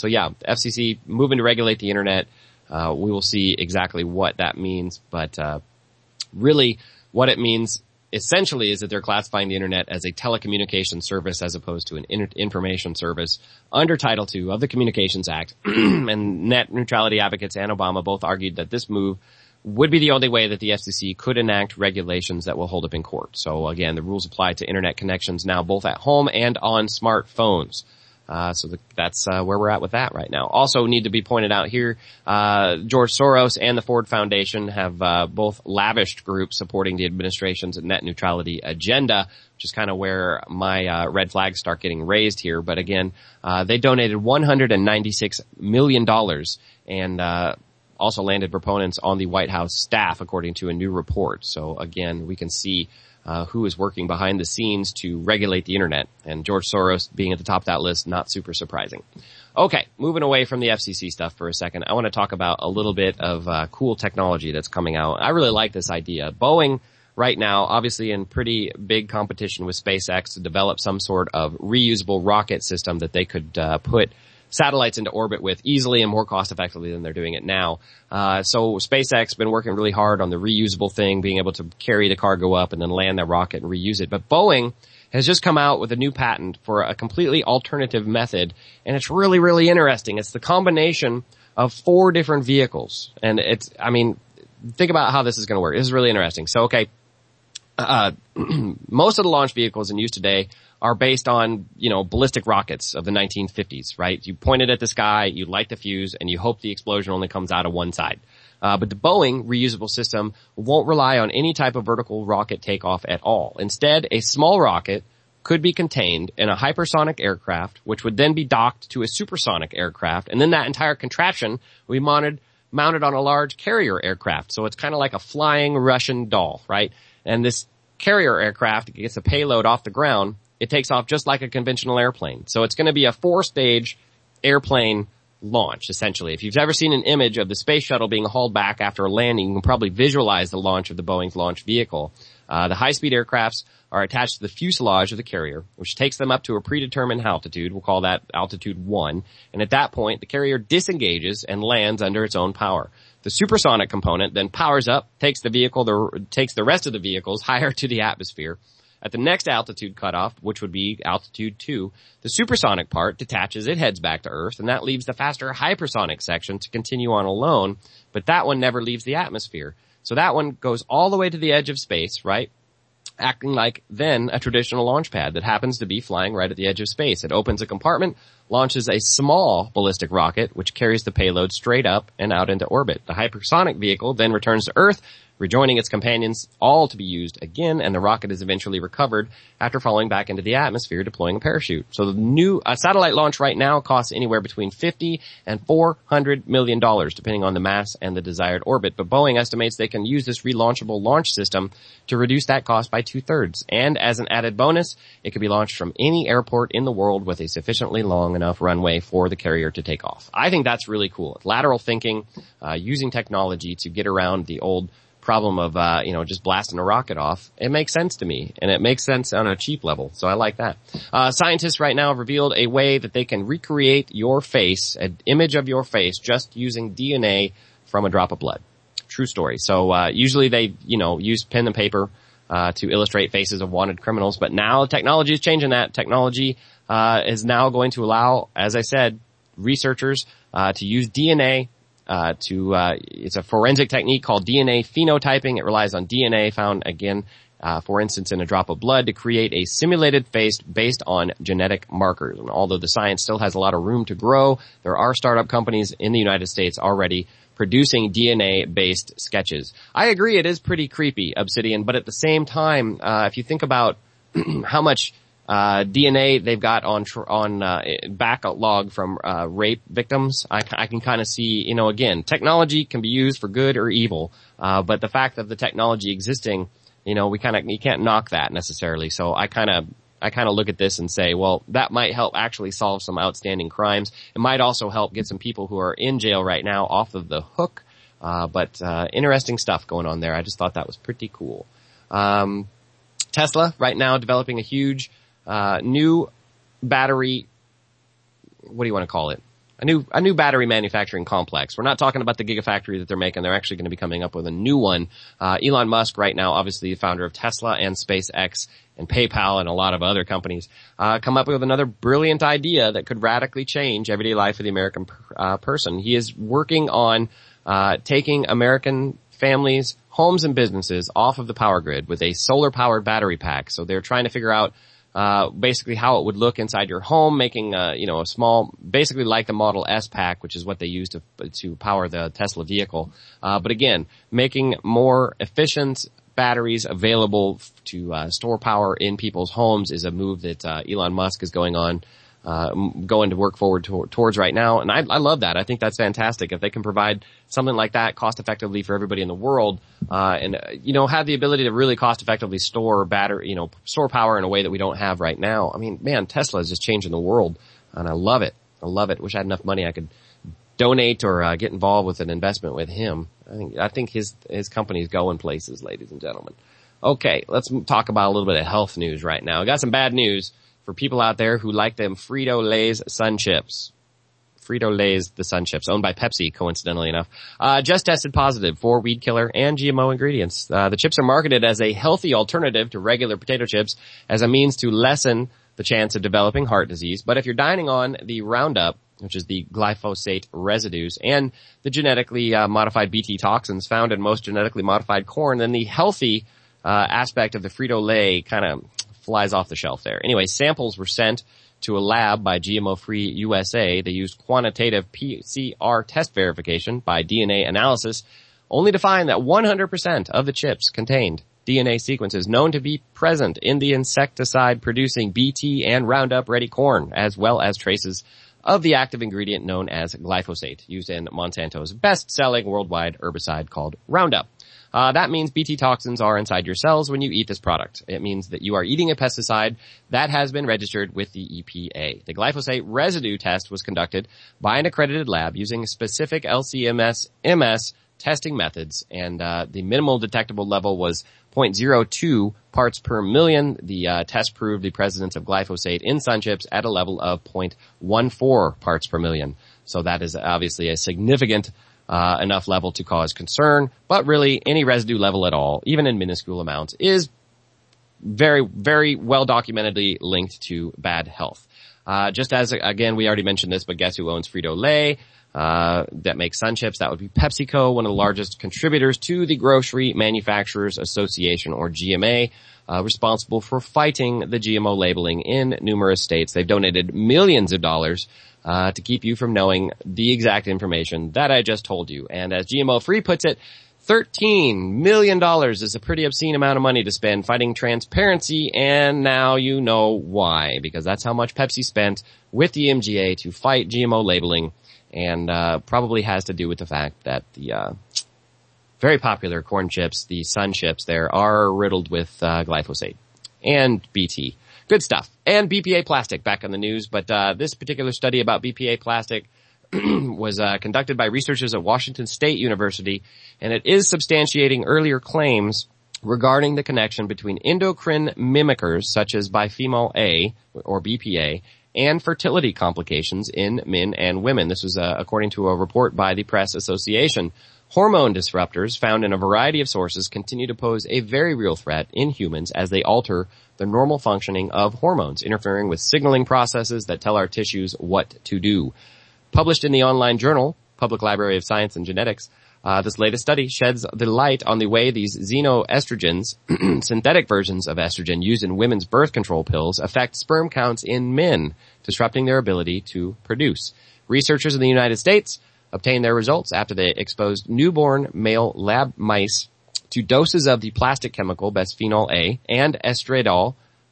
FCC moving to regulate the internet. We will see exactly what that means. But really what it means essentially is that they're classifying the internet as a telecommunications service as opposed to an information service under Title II of the Communications Act. And net neutrality advocates and Obama both argued that this move would be the only way that the FCC could enact regulations that will hold up in court. So again, the rules apply to internet connections now both at home and on smartphones. That's where we're at with that right now. Also need to be pointed out here, George Soros and the Ford Foundation have both lavished groups supporting the administration's net neutrality agenda, which is kind of where my red flags start getting raised here. But again, they donated $196 million and also landed proponents on the White House staff, according to a new report. So again, we can see who is working behind the scenes to regulate the internet, and George Soros being at the top of that list, not super surprising. Okay, moving away from the FCC stuff for a second, I want to talk about a little bit of cool technology that's coming out. I really like this idea. Boeing right now, obviously in pretty big competition with SpaceX to develop some sort of reusable rocket system that they could put satellites into orbit with easily and more cost effectively than they're doing it now. So SpaceX been working really hard on the reusable thing, being able to carry the cargo up and then land that rocket and reuse it. But Boeing has just come out with a new patent for a completely alternative method, and it's really, really interesting. It's the combination of 4 different vehicles. And think about how this is going to work. This is really interesting. So, okay, most of the launch vehicles in use today are based on, ballistic rockets of the 1950s, right? You point it at the sky, you light the fuse, and you hope the explosion only comes out of one side. But the Boeing reusable system won't rely on any type of vertical rocket takeoff at all. Instead, a small rocket could be contained in a hypersonic aircraft, which would then be docked to a supersonic aircraft, and then that entire contraption will be mounted on a large carrier aircraft. So it's kind of like a flying Russian doll, right? And this carrier aircraft gets a payload off the ground. It takes off just like a conventional airplane. So it's going to be a 4-stage airplane launch, essentially. If you've ever seen an image of the space shuttle being hauled back after a landing, you can probably visualize the launch of the Boeing's launch vehicle. The high-speed aircrafts are attached to the fuselage of the carrier, which takes them up to a predetermined altitude. We'll call that altitude 1. And at that point, the carrier disengages and lands under its own power. The supersonic component then powers up, takes the rest of the vehicles higher to the atmosphere. At the next altitude cutoff, which would be altitude 2, the supersonic part detaches, it heads back to Earth, and that leaves the faster hypersonic section to continue on alone, but that one never leaves the atmosphere. So that one goes all the way to the edge of space, right? Acting like then a traditional launch pad that happens to be flying right at the edge of space. It opens a compartment, launches a small ballistic rocket, which carries the payload straight up and out into orbit. The hypersonic vehicle then returns to Earth, rejoining its companions, all to be used again, and the rocket is eventually recovered after falling back into the atmosphere, deploying a parachute. So the new satellite launch right now costs anywhere between $50 and $400 million, depending on the mass and the desired orbit. But Boeing estimates they can use this relaunchable launch system to reduce that cost by 2/3. And as an added bonus, it could be launched from any airport in the world with a sufficiently long enough runway for the carrier to take off. I think that's really cool. Lateral thinking, using technology to get around the old problem of, just blasting a rocket off. It makes sense to me, and it makes sense on a cheap level, so I like that. Scientists right now have revealed a way that they can recreate your face, an image of your face, just using DNA from a drop of blood. True story. So, usually they, use pen and paper, to illustrate faces of wanted criminals, but now technology is changing that. Technology, is now going to allow, as I said, researchers, to use DNA it's a forensic technique called DNA phenotyping. It relies on DNA found, again, for instance, in a drop of blood to create a simulated face based on genetic markers. And although the science still has a lot of room to grow, there are startup companies in the United States already producing DNA-based sketches. I agree it is pretty creepy, Obsidian, but at the same time, if you think about how much DNA they've got on backlog from rape victims, I can kind of see, again, technology can be used for good or evil, but the fact of the technology existing, you can't knock that necessarily. So I kind of look at this and say, well, that might help actually solve some outstanding crimes. It might also help get some people who are in jail right now off of the hook. But interesting stuff going on there. I just thought that was pretty cool. Tesla right now developing a huge new battery, what do you want to call it? A new battery manufacturing complex. We're not talking about the gigafactory that they're making. They're actually going to be coming up with a new one. Elon Musk right now, obviously the founder of Tesla and SpaceX and PayPal and a lot of other companies, come up with another brilliant idea that could radically change everyday life of the American person. He is working on taking American families, homes and businesses off of the power grid with a solar powered battery pack. So they're trying to figure out basically how it would look inside your home, making, a small, basically like the Model S pack, which is what they use to power the Tesla vehicle. But again, making more efficient batteries available to store power in people's homes is a move that Elon Musk is going to work forward towards right now. And I love that. I think that's fantastic. If they can provide something like that cost effectively for everybody in the world, and have the ability to really cost effectively store store power in a way that we don't have right now. I mean, man, Tesla is just changing the world, and I love it. Wish I had enough money I could donate or get involved with an investment with him. I think his company is going places, ladies and gentlemen. Okay, let's talk about a little bit of health news right now. I got some bad news for people out there who like them Frito-Lay's Sun Chips. Frito-Lay's the Sun Chips, owned by Pepsi, coincidentally enough, just tested positive for weed killer and GMO ingredients. The chips are marketed as a healthy alternative to regular potato chips as a means to lessen the chance of developing heart disease. But if you're dining on the Roundup, which is the glyphosate residues, and the genetically modified Bt toxins found in most genetically modified corn, then the healthy aspect of the Frito-Lay kind of flies off the shelf there. Anyway, samples were sent to a lab by GMO Free USA. They used quantitative PCR test verification by DNA analysis, only to find that 100% of the chips contained DNA sequences known to be present in the insecticide-producing Bt and Roundup Ready corn, as well as traces of the active ingredient known as glyphosate, used in Monsanto's best-selling worldwide herbicide called Roundup. That means Bt toxins are inside your cells when you eat this product. It means that you are eating a pesticide that has been registered with the EPA. The glyphosate residue test was conducted by an accredited lab using specific LC-MS testing methods, and the minimal detectable level was 0.02 parts per million. The test proved the presence of glyphosate in Sun Chips at a level of 0.14 parts per million. So that is obviously a significant enough level to cause concern, but really any residue level at all, even in minuscule amounts, is very, very well documentedly linked to bad health. Just as, again, we already mentioned this, but guess who owns Frito-Lay? That makes Sun Chips. That would be PepsiCo, one of the largest contributors to the Grocery Manufacturers Association, or GMA, responsible for fighting the GMO labeling in numerous states. They've donated millions of dollars to keep you from knowing the exact information that I just told you. And as GMO Free puts it, $13 million is a pretty obscene amount of money to spend fighting transparency, and now you know why, because that's how much Pepsi spent with the MGA to fight GMO labeling, and probably has to do with the fact that the very popular corn chips, the Sun Chips there, are riddled with glyphosate and Bt. Good stuff. And BPA plastic back on the news, but this particular study about BPA plastic was conducted by researchers at Washington State University, and it is substantiating earlier claims regarding the connection between endocrine mimickers such as bisphenol A, or BPA, and fertility complications in men and women. This was according to a report by the Press Association. Hormone disruptors found in a variety of sources continue to pose a very real threat in humans as they alter the normal functioning of hormones, interfering with signaling processes that tell our tissues what to do. Published in the online journal, Public Library of Science and Genetics, this latest study sheds the light on the way these xenoestrogens, synthetic versions of estrogen used in women's birth control pills, affect sperm counts in men, disrupting their ability to produce. Researchers in the United States obtained their results after they exposed newborn male lab mice to doses of the plastic chemical bisphenol A and estradiol,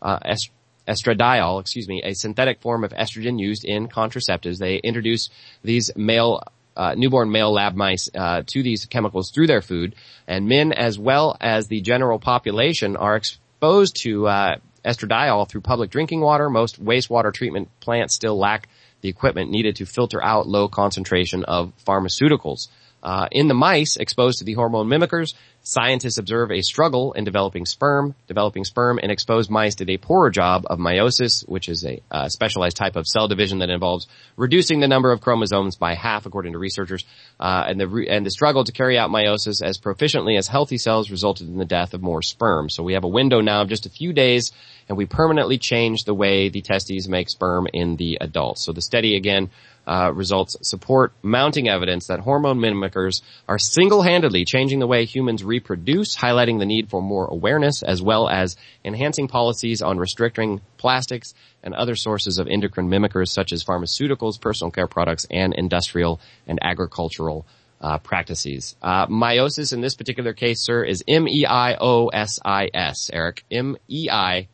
a synthetic form of estrogen used in contraceptives. They introduced these newborn male lab mice to these chemicals through their food, and men as well as the general population are exposed to estradiol through public drinking water. Most wastewater treatment plants still lack the equipment needed to filter out low concentration of pharmaceuticals. In the mice exposed to the hormone mimickers, scientists observe a struggle in developing sperm, and exposed mice did a poorer job of meiosis, which is a specialized type of cell division that involves reducing the number of chromosomes by half, according to researchers. And the struggle to carry out meiosis as proficiently as healthy cells resulted in the death of more sperm. So we have a window now of just a few days, and we permanently changed the way the testes make sperm in the adults. So the study, again, results support mounting evidence that hormone mimickers are single-handedly changing the way humans reproduce, highlighting the need for more awareness, as well as enhancing policies on restricting plastics and other sources of endocrine mimickers such as pharmaceuticals, personal care products, and industrial and agricultural practices. Meiosis in this particular case, sir, is M-E-I-O-S-I-S, Eric. M-E-I-O-S-I-S.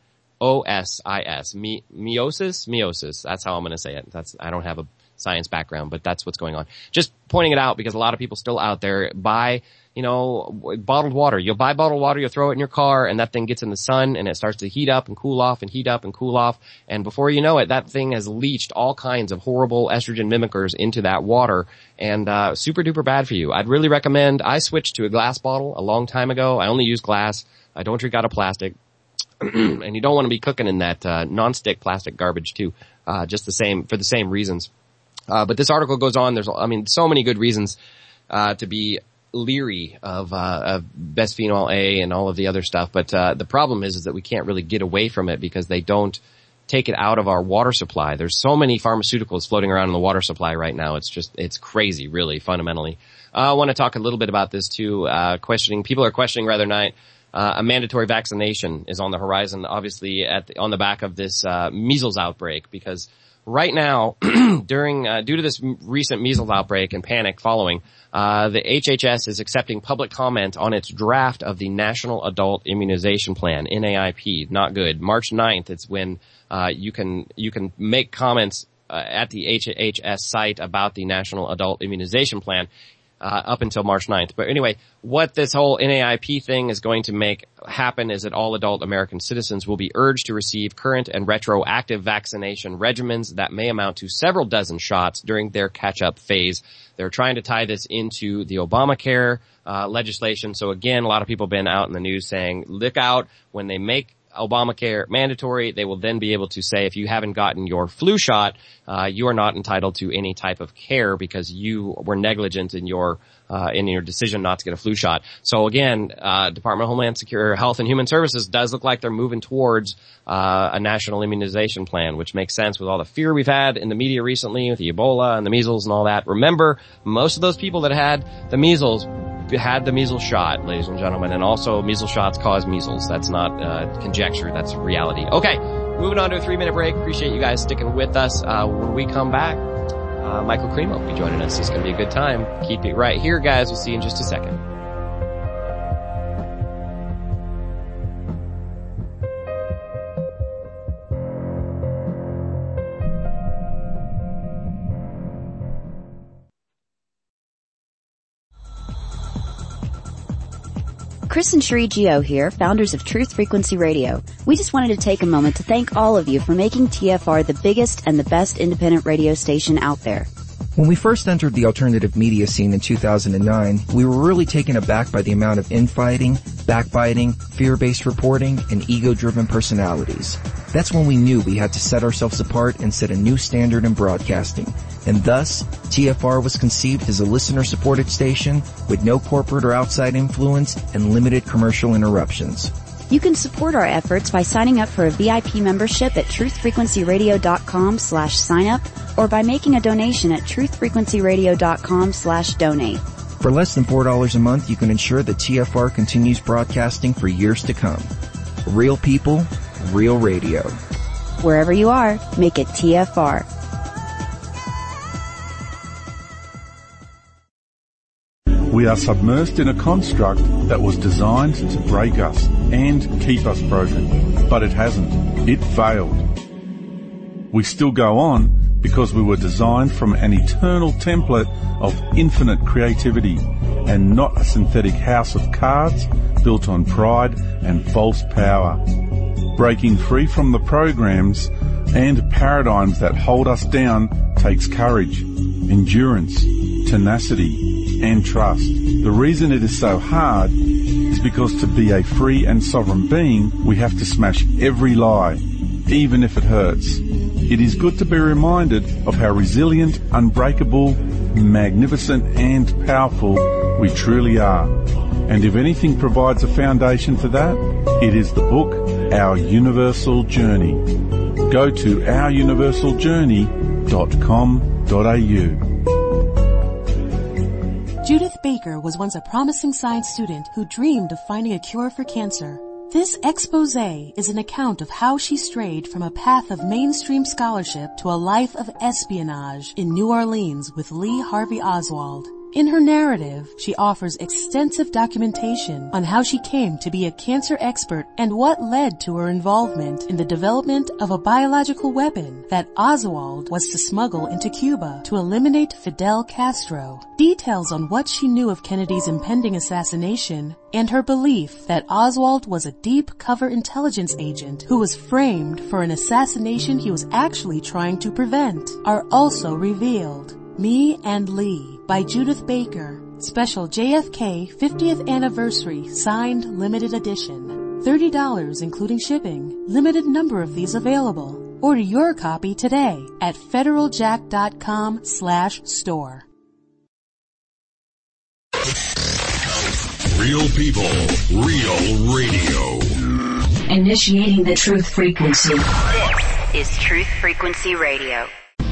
Meiosis. That's how I'm going to say it. I don't have a science background, but that's what's going on. Just pointing it out because a lot of people still out there buy, bottled water. You'll buy bottled water, you'll throw it in your car, and that thing gets in the sun, and it starts to heat up and cool off and heat up and cool off. And before you know it, that thing has leached all kinds of horrible estrogen mimickers into that water, and super duper bad for you. I'd really recommend, I switched to a glass bottle a long time ago. I only use glass. I don't drink out of plastic. And you don't want to be cooking in that non-stick plastic garbage too, for the same reasons. But this article goes on. There's, so many good reasons to be leery of bisphenol A and all of the other stuff. But the problem is that we can't really get away from it because they don't take it out of our water supply. There's so many pharmaceuticals floating around in the water supply right now. It's crazy, really, fundamentally. I want to talk a little bit about this too. People are questioning rather night. A mandatory vaccination is on the horizon, obviously on the back of this measles outbreak, because right now, due to this recent measles outbreak and panic following, the HHS is accepting public comment on its draft of the National Adult Immunization Plan, NAIP. Not good. March 9th, it's when you can make comments at the HHS site about the National Adult Immunization Plan. Up until March 9th. But anyway, what this whole NAIP thing is going to make happen is that all adult American citizens will be urged to receive current and retroactive vaccination regimens that may amount to several dozen shots during their catch-up phase. They're trying to tie this into the Obamacare legislation. So again, a lot of people have been out in the news saying, look out, when they make Obamacare mandatory, they will then be able to say if you haven't gotten your flu shot, you are not entitled to any type of care because you were negligent in your decision not to get a flu shot. So again, Department of Homeland Security, Health and Human Services does look like they're moving towards a national immunization plan, which makes sense with all the fear we've had in the media recently with the Ebola and the measles and all that. Remember, most of those people that had the measles shot, ladies and gentlemen, and also measles shots cause measles. That's not conjecture, that's reality. Okay, moving on to a 3-minute break. Appreciate you guys sticking with us. When we come back, Michael Cremo will be joining us. It's going to be a good time. Keep it right here, guys. We'll see you in just a second. Chris and Cherie Gio here, founders of Truth Frequency Radio. We just wanted to take a moment to thank all of you for making TFR the biggest and the best independent radio station out there. When we first entered the alternative media scene in 2009, we were really taken aback by the amount of infighting, backbiting, fear-based reporting, and ego-driven personalities. That's when we knew we had to set ourselves apart and set a new standard in broadcasting. And thus, TFR was conceived as a listener-supported station with no corporate or outside influence and limited commercial interruptions. You can support our efforts by signing up for a VIP membership at truthfrequencyradio.com/sign-up or by making a donation at truthfrequencyradio.com/donate. For less than $4 a month, you can ensure that TFR continues broadcasting for years to come. Real people, real radio. Wherever you are, make it TFR. We are submersed in a construct that was designed to break us and keep us broken, but it hasn't. It failed. We still go on because we were designed from an eternal template of infinite creativity and not a synthetic house of cards built on pride and false power. Breaking free from the programs and paradigms that hold us down takes courage, endurance, tenacity, and trust. The reason it is so hard is because to be a free and sovereign being, we have to smash every lie, even if it hurts. It is good to be reminded of how resilient, unbreakable, magnificent, and powerful we truly are. And if anything provides a foundation for that, it is the book, Our Universal Journey. Go to ouruniversaljourney.com Judith Baker was once a promising science student who dreamed of finding a cure for cancer. This expose is an account of how she strayed from a path of mainstream scholarship to a life of espionage in New Orleans with Lee Harvey Oswald. In her narrative, she offers extensive documentation on how she came to be a cancer expert and what led to her involvement in the development of a biological weapon that Oswald was to smuggle into Cuba to eliminate Fidel Castro. Details on what she knew of Kennedy's impending assassination and her belief that Oswald was a deep cover intelligence agent who was framed for an assassination he was actually trying to prevent are also revealed. Me and Lee by Judith Baker. Special JFK 50th Anniversary Signed Limited Edition. $30 including shipping. Limited number of these available. Order your copy today at federaljack.com/store. Real people, real radio. Initiating the truth frequency. This is Truth Frequency Radio.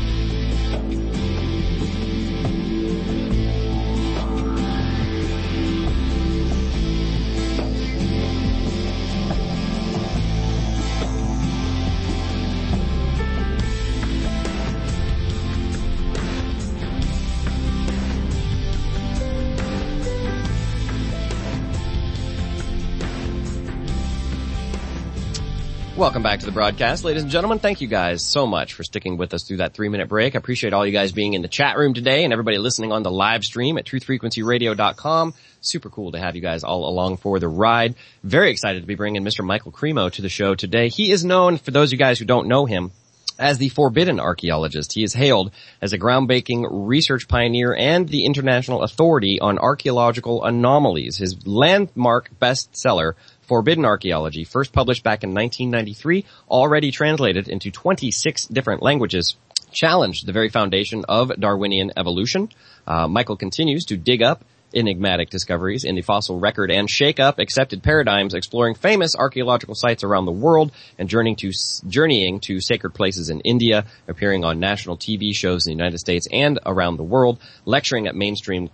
Welcome back to the broadcast, ladies and gentlemen. Thank you guys so much for sticking with us through that 3-minute break. I appreciate all you guys being in the chat room today and everybody listening on the live stream at truthfrequencyradio.com. Super cool to have you guys all along for the ride. Very excited to be bringing Mr. Michael Cremo to the show today. He is known, for those of you guys who don't know him, as the Forbidden Archaeologist. He is hailed as a groundbreaking research pioneer and the international authority on archaeological anomalies. His landmark bestseller, Forbidden Archaeology, first published back in 1993, already translated into 26 different languages, challenged the very foundation of Darwinian evolution. Michael continues to dig up enigmatic discoveries in the fossil record and shake up accepted paradigms, exploring famous archaeological sites around the world and journeying to sacred places in India, appearing on national TV shows in the United States and around the world, lecturing at mainstream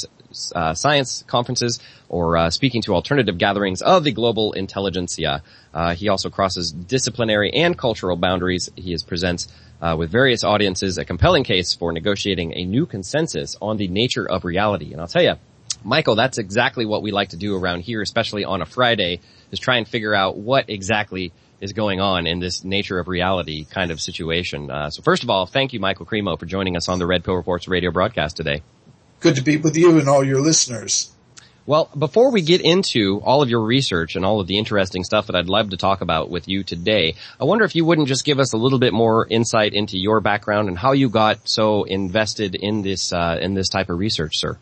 science conferences, or speaking to alternative gatherings of the global intelligentsia. He also crosses disciplinary and cultural boundaries. He presents with various audiences a compelling case for negotiating a new consensus on the nature of reality. And I'll tell you, Michael, that's exactly what we like to do around here, especially on a Friday, is try and figure out what exactly is going on in this nature of reality kind of situation. So first of all, thank you, Michael Cremo, for joining us on the Red Pill Reports radio broadcast today. Good to be with you and all your listeners. Well, before we get into all of your research and all of the interesting stuff that I'd love to talk about with you today, I wonder if you wouldn't just give us a little bit more insight into your background and how you got so invested in this type of research, sir.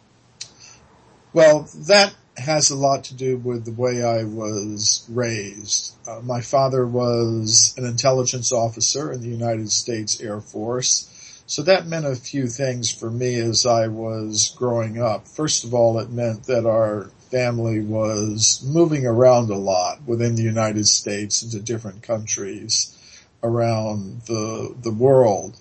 Well, that has a lot to do with the way I was raised. My father was an intelligence officer in the United States Air Force. So that meant a few things for me as I was growing up. First of all, it meant that our family was moving around a lot within the United States into different countries around the world.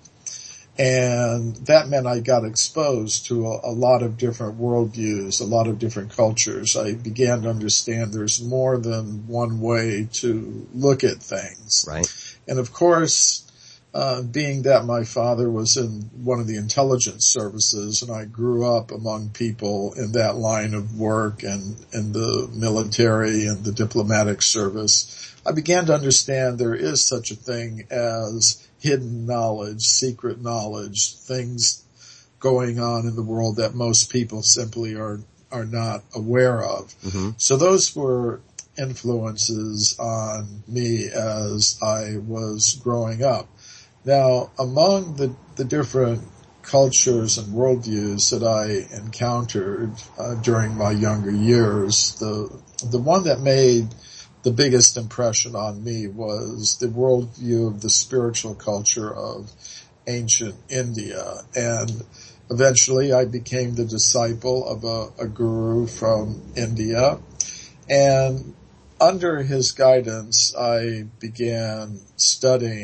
And that meant I got exposed to a lot of different worldviews, a lot of different cultures. I began to understand there's more than one way to look at things. Right. And of course, being that my father was in one of the intelligence services and I grew up among people in that line of work and in the military and the diplomatic service, I began to understand there is such a thing as hidden knowledge, secret knowledge, things going on in the world that most people simply are not aware of. Mm-hmm. So those were influences on me as I was growing up. Now, among the different cultures and worldviews that I encountered during my younger years, the one that made the biggest impression on me was the worldview of the spiritual culture of ancient India. And eventually I became the disciple of a guru from India. And under his guidance, I began studying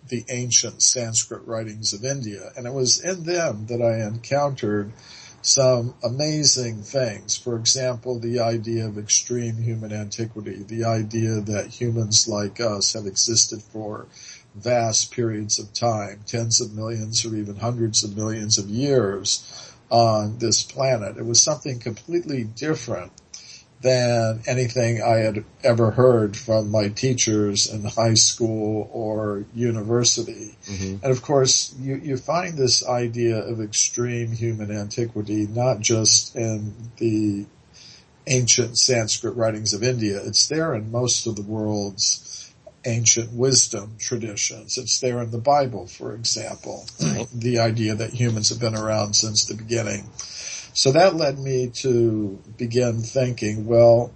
the ancient Sanskrit writings of India. And it was in them that I encountered some amazing things. For example, the idea of extreme human antiquity, the idea that humans like us have existed for vast periods of time, tens of millions or even hundreds of millions of years on this planet. It was something completely different than anything I had ever heard from my teachers in high school or university. Mm-hmm. And of course, you find this idea of extreme human antiquity not just in the ancient Sanskrit writings of India. It's there in most of the world's ancient wisdom traditions. It's there in the Bible, for example. Right. The idea that humans have been around since the beginning. So that led me to begin thinking, well,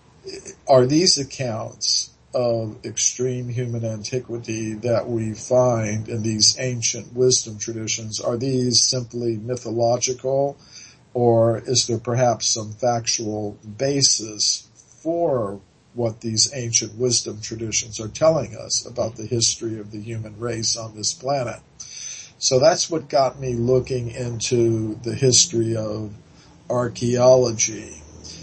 are these accounts of extreme human antiquity that we find in these ancient wisdom traditions, are these simply mythological, or is there perhaps some factual basis for what these ancient wisdom traditions are telling us about the history of the human race on this planet? So that's what got me looking into the history of archaeology.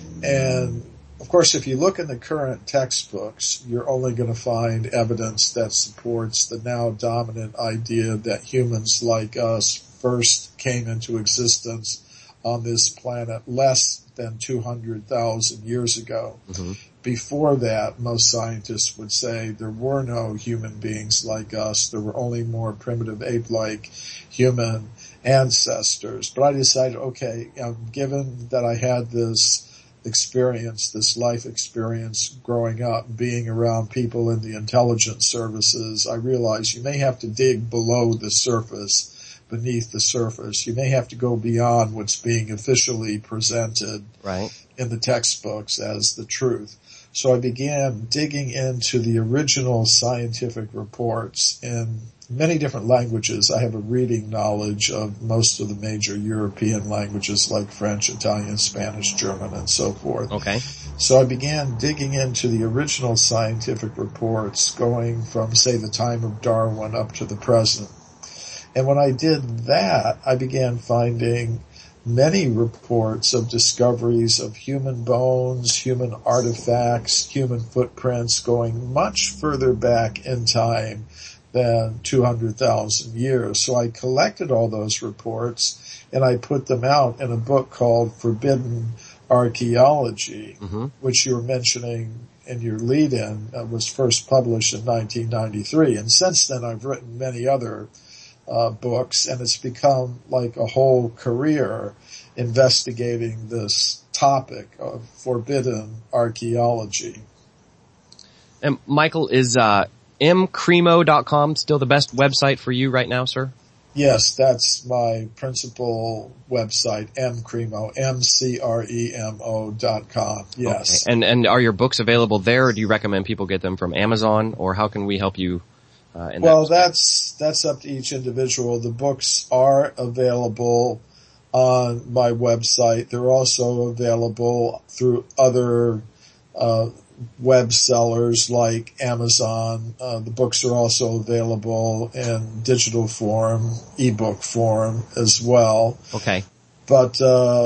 And of course, if you look in the current textbooks, you're only going to find evidence that supports the now dominant idea that humans like us first came into existence on this planet less than 200,000 years ago. Mm-hmm. Before that, most scientists would say there were no human beings like us. There were only more primitive ape-like human ancestors. But I decided, okay, given that I had this experience, this life experience growing up, being around people in the intelligence services, I realized you may have to dig below the surface, beneath the surface. You may have to go beyond what's being officially presented in the textbooks as the truth. So I began digging into the original scientific reports in many different languages. I have a reading knowledge of most of the major European languages like French, Italian, Spanish, German, and so forth. Okay. So I began digging into the original scientific reports going from, say, the time of Darwin up to the present. And when I did that, I began finding many reports of discoveries of human bones, human artifacts, human footprints going much further back in time than 200,000 years. So I collected all those reports and I put them out in a book called Forbidden Archaeology, which you were mentioning in your lead-in, was first published in 1993. And since then I've written many other books, and it's become like a whole career investigating this topic of forbidden archaeology. And Michael, is mcremo.com still the best website for you right now, sir? Yes, that's my principal website, mcremo, mcremo.com. Yes. Okay. And are your books available there, or do you recommend people get them from Amazon, or how can we help you? Well, that's up to each individual. The books are available on my website. They're also available through other web sellers like Amazon. The books are also available in digital form, ebook form as well. Okay. But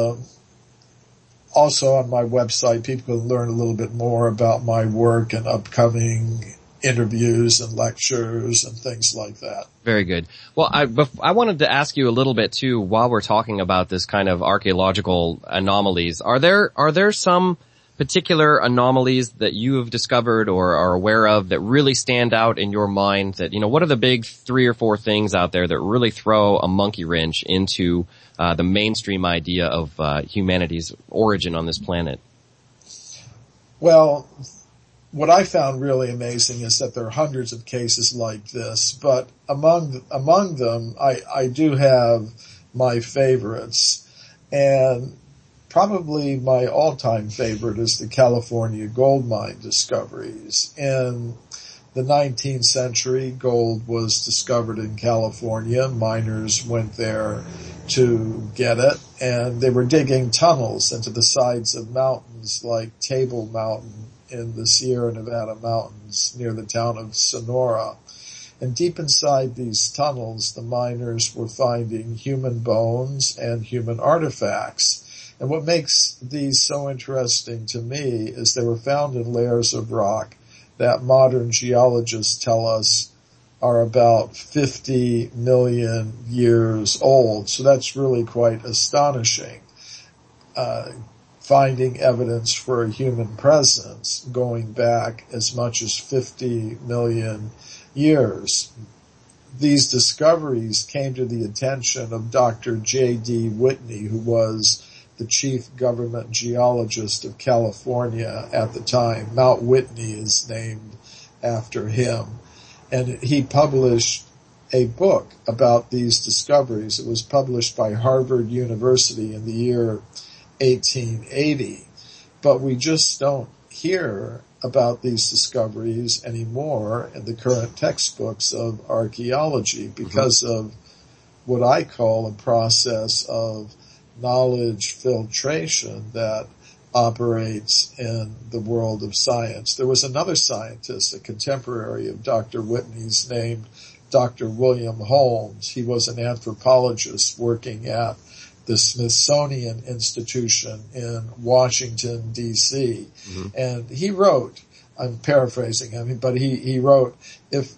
also on my website, people can learn a little bit more about my work and upcoming interviews and lectures and things like that. Very good. Well, I wanted to ask you a little bit too, while we're talking about this kind of archaeological anomalies, are there some particular anomalies that you have discovered or are aware of that really stand out in your mind? That, what are the big 3 or 4 things out there that really throw a monkey wrench into the mainstream idea of humanity's origin on this planet? Well, what I found really amazing is that there are hundreds of cases like this, but among them, I do have my favorites, and probably my all-time favorite is the California gold mine discoveries. In the 19th century, gold was discovered in California. Miners went there to get it, and they were digging tunnels into the sides of mountains like Table Mountain in the Sierra Nevada mountains near the town of Sonora. And deep inside these tunnels, the miners were finding human bones and human artifacts. And what makes these so interesting to me is they were found in layers of rock that modern geologists tell us are about 50 million years old. So that's really quite astonishing. Finding evidence for a human presence going back as much as 50 million years. These discoveries came to the attention of Dr. J.D. Whitney, who was the chief government geologist of California at the time. Mount Whitney is named after him. And he published a book about these discoveries. It was published by Harvard University in the year 1880. But we just don't hear about these discoveries anymore in the current textbooks of archaeology because of what I call a process of knowledge filtration that operates in the world of science. There was another scientist, a contemporary of Dr. Whitney's, named Dr. William Holmes. He was an anthropologist working at the Smithsonian Institution in Washington, D.C. And he wrote, I'm paraphrasing him, but he wrote, if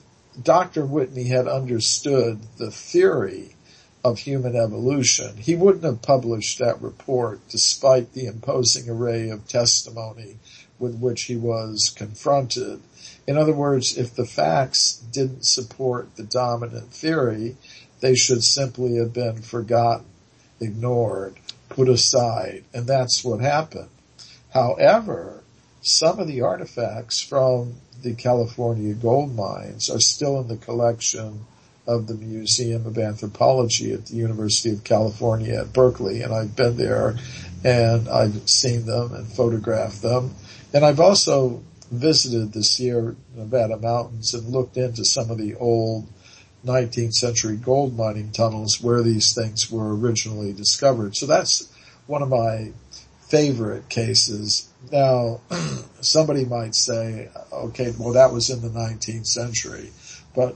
Dr. Whitney had understood the theory of human evolution, he wouldn't have published that report despite the imposing array of testimony with which he was confronted. In other words, if the facts didn't support the dominant theory, they should simply have been forgotten, ignored, put aside, and that's what happened. However, some of the artifacts from the California gold mines are still in the collection of the Museum of Anthropology at the University of California at Berkeley, and I've been there and I've seen them and photographed them. And I've also visited the Sierra Nevada mountains and looked into some of the old 19th century gold mining tunnels where these things were originally discovered. So that's one of my favorite cases. Now, somebody might say, okay, well, that was in the 19th century, but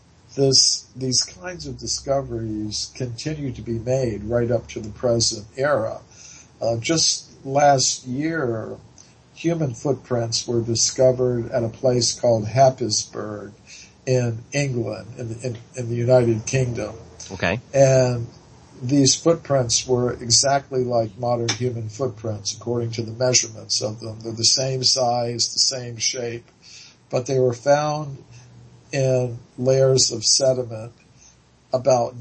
these kinds of discoveries continue to be made right up to the present era. Just last year, human footprints were discovered at a place called Happisburgh in England, in the United Kingdom. Okay. And these footprints were exactly like modern human footprints according to the measurements of them. They're the same size, the same shape, but they were found in layers of sediment about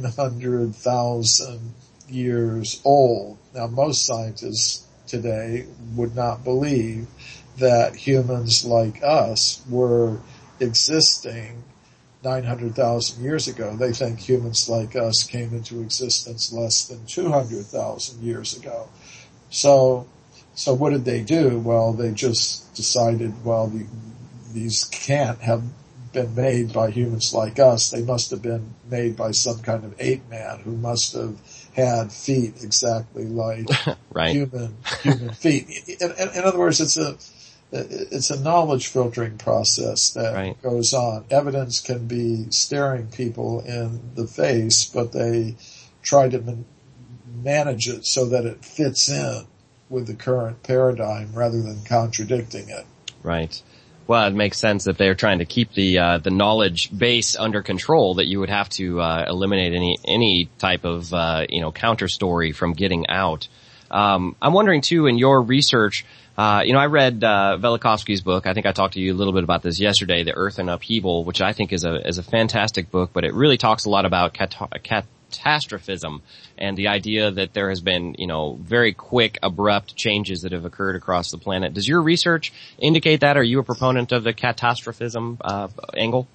900,000 years old. Now, most scientists today would not believe that humans like us were existing 900,000 years ago. They think humans like us came into existence less than 200,000 years ago. So what did they do? Well, they just decided, well, these can't have been made by humans like us. They must have been made by some kind of ape man who must have had feet exactly like right. human feet. In other words, it's a knowledge filtering process that goes on. Evidence can be staring people in the face, but they try to manage it so that it fits in with the current paradigm rather than contradicting it. Right. Well, it makes sense that they're trying to keep the knowledge base under control, that you would have to eliminate any type of counter story from getting out. I'm wondering too, in your research, I read Velikovsky's book. I think I talked to you a little bit about this yesterday, The Earth in Upheaval, which I think is a fantastic book, but it really talks a lot about catastrophism and the idea that there has been, very quick, abrupt changes that have occurred across the planet. Does your research indicate that? Are you a proponent of the catastrophism angle?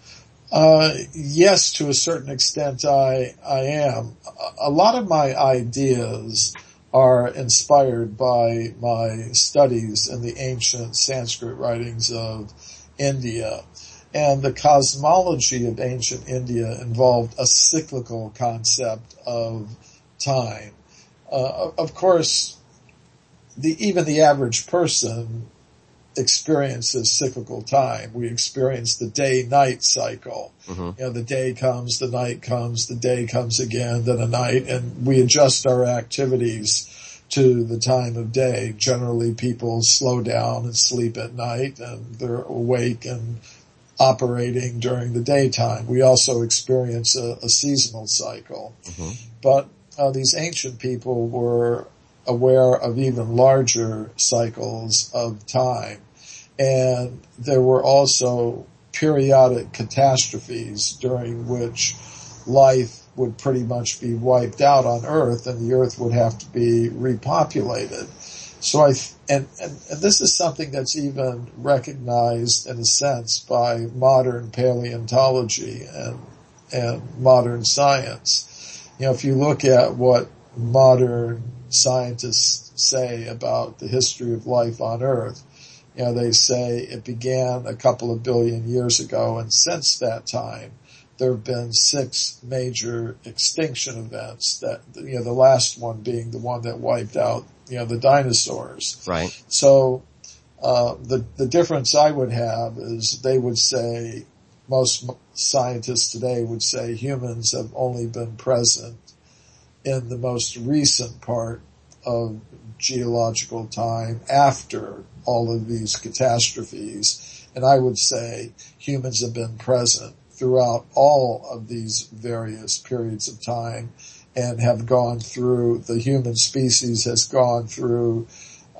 Yes, to a certain extent I am. A lot of my ideas are inspired by my studies in the ancient Sanskrit writings of India. And the cosmology of ancient India involved a cyclical concept of time. Of course, even the average person experiences cyclical time. We experience the day-night cycle. The day comes, the night comes, the day comes again, then a night, and we adjust our activities to the time of day. Generally, people slow down and sleep at night, and they're awake and operating during the daytime. We also experience a seasonal cycle. But these ancient people were aware of even larger cycles of time. And there were also periodic catastrophes during which life would pretty much be wiped out on Earth, and the Earth would have to be repopulated. So and this is something that's even recognized in a sense by modern paleontology and modern science. If you look at what modern scientists say about the history of life on Earth, they say it began a couple of billion years ago, and since that time, there have been 6 major extinction events, that, the last one being the one that wiped out, the dinosaurs. Right. So, the difference I would have is they would say, most scientists today would say humans have only been present in the most recent part of geological time after all of these catastrophes. And I would say humans have been present throughout all of these various periods of time and have gone through, the human species has gone through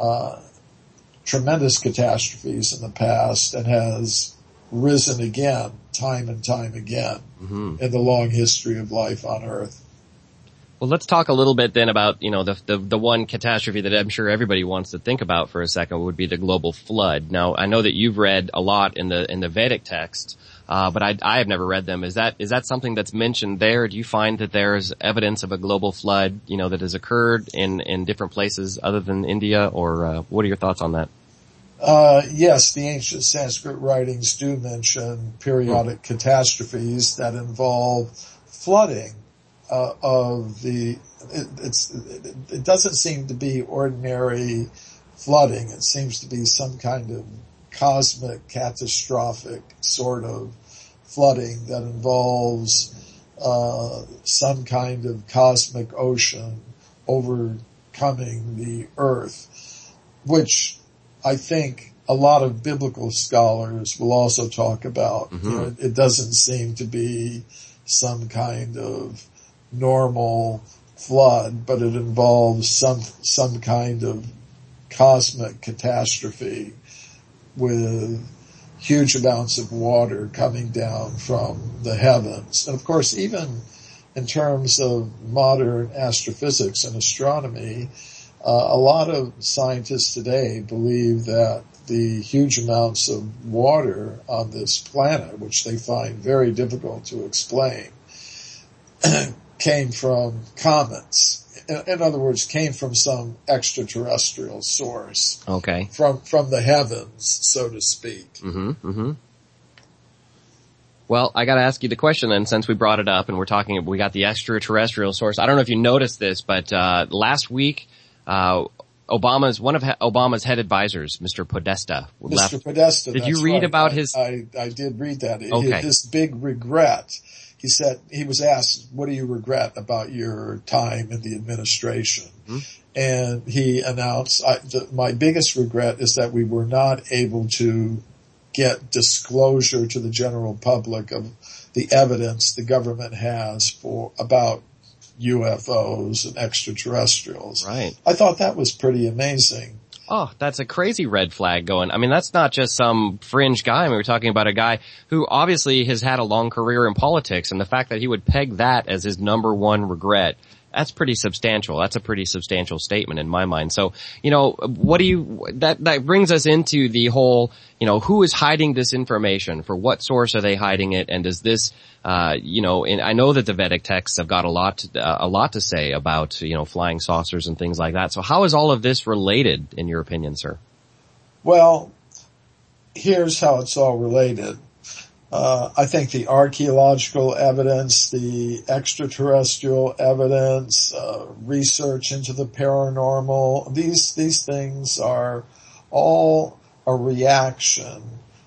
tremendous catastrophes in the past and has risen again time and time again in the long history of life on Earth. Well, let's talk a little bit then about, the one catastrophe that I'm sure everybody wants to think about for a second would be the global flood. Now, I know that you've read a lot in the Vedic texts, but I have never read them. Is that something that's mentioned there? Do you find that there's evidence of a global flood, that has occurred in different places other than India, or what are your thoughts on that? Yes, the ancient Sanskrit writings do mention periodic catastrophes that involve flooding it doesn't seem to be ordinary flooding. It seems to be some kind of cosmic, catastrophic sort of flooding that involves some kind of cosmic ocean overcoming the Earth, which I think a lot of biblical scholars will also talk about. It doesn't seem to be some kind of normal flood, but it involves some kind of cosmic catastrophe with huge amounts of water coming down from the heavens. And of course, even in terms of modern astrophysics and astronomy, a lot of scientists today believe that the huge amounts of water on this planet, which they find very difficult to explain, came from comets. In other words, came from some extraterrestrial source. Okay. From the heavens, so to speak. Well, I gotta ask you the question then, since we brought it up and we got the extraterrestrial source. I don't know if you noticed this, but last week, one of Obama's head advisors, Mr. Podesta, left. Mr. Podesta. Did you read about his? I did read that. Okay. This big regret. He said, he was asked, what do you regret about your time in the administration? And he announced, my biggest regret is that we were not able to get disclosure to the general public of the evidence the government has about UFOs and extraterrestrials. Right. I thought that was pretty amazing. Oh, that's a crazy red flag going. I mean, that's not just some fringe guy. I mean, we're talking about a guy who obviously has had a long career in politics, and the fact that he would peg that as his number one regret, that's pretty substantial. That's a pretty substantial statement in my mind. So, that brings us into the whole, who is hiding this information? For what source are they hiding it? And does this, and I know that the Vedic texts have got a lot to say about, flying saucers and things like that. So how is all of this related, in your opinion, sir? Well, here's how it's all related. I think the archaeological evidence, the extraterrestrial evidence, research into the paranormal, these things are all a reaction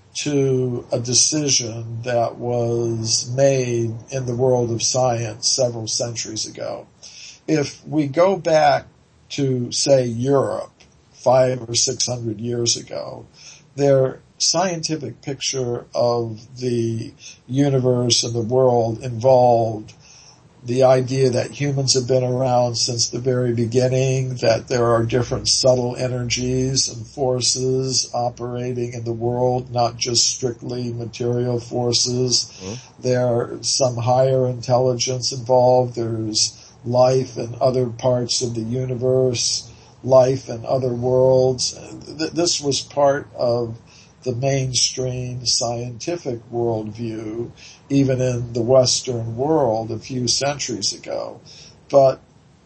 to a decision that was made in the world of science several centuries ago. If we go back to, say, Europe 500 or 600 years ago, their scientific picture of the universe and the world involved the idea that humans have been around since the very beginning, that there are different subtle energies and forces operating in the world, not just strictly material forces. Mm-hmm. There's some higher intelligence involved. There's life in other parts of the universe, life in other worlds. This was part of the mainstream scientific worldview, even in the Western world a few centuries ago. But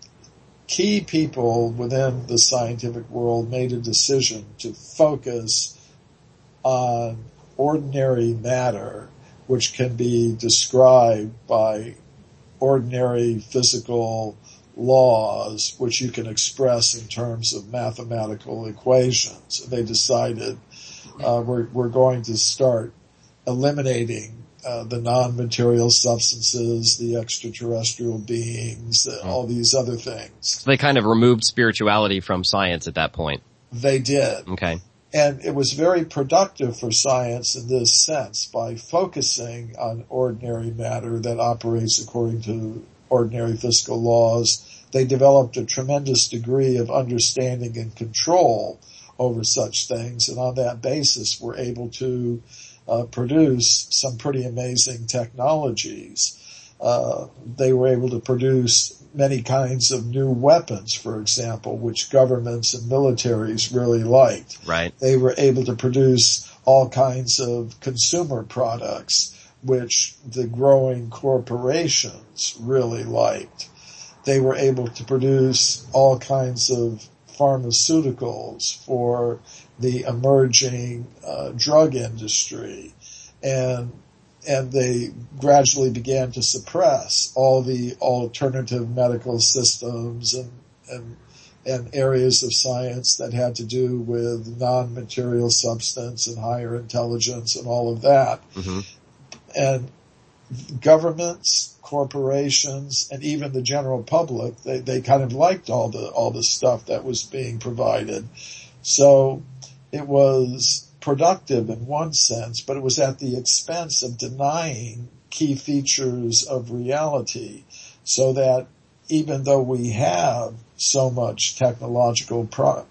key people within the scientific world made a decision to focus on ordinary matter, which can be described by ordinary physical laws, which you can express in terms of mathematical equations. They decided we're going to start eliminating the non-material substances, the extraterrestrial beings, all these other things. So they kind of removed spirituality from science at that point. They did. Okay. And it was very productive for science in this sense. By focusing on ordinary matter that operates according to ordinary physical laws, they developed a tremendous degree of understanding and control over such things, and on that basis were able to produce some pretty amazing technologies. They were able to produce many kinds of new weapons, for example, which governments and militaries really liked. Right. They were able to produce all kinds of consumer products, which the growing corporations really liked. They were able to produce all kinds of pharmaceuticals for the emerging drug industry, and they gradually began to suppress all the alternative medical systems and areas of science that had to do with non-material substance and higher intelligence and all of that. Mm-hmm. And governments, corporations, and even the general public, they kind of liked all the stuff that was being provided. So it was productive in one sense, but it was at the expense of denying key features of reality, so that even though we have so much technological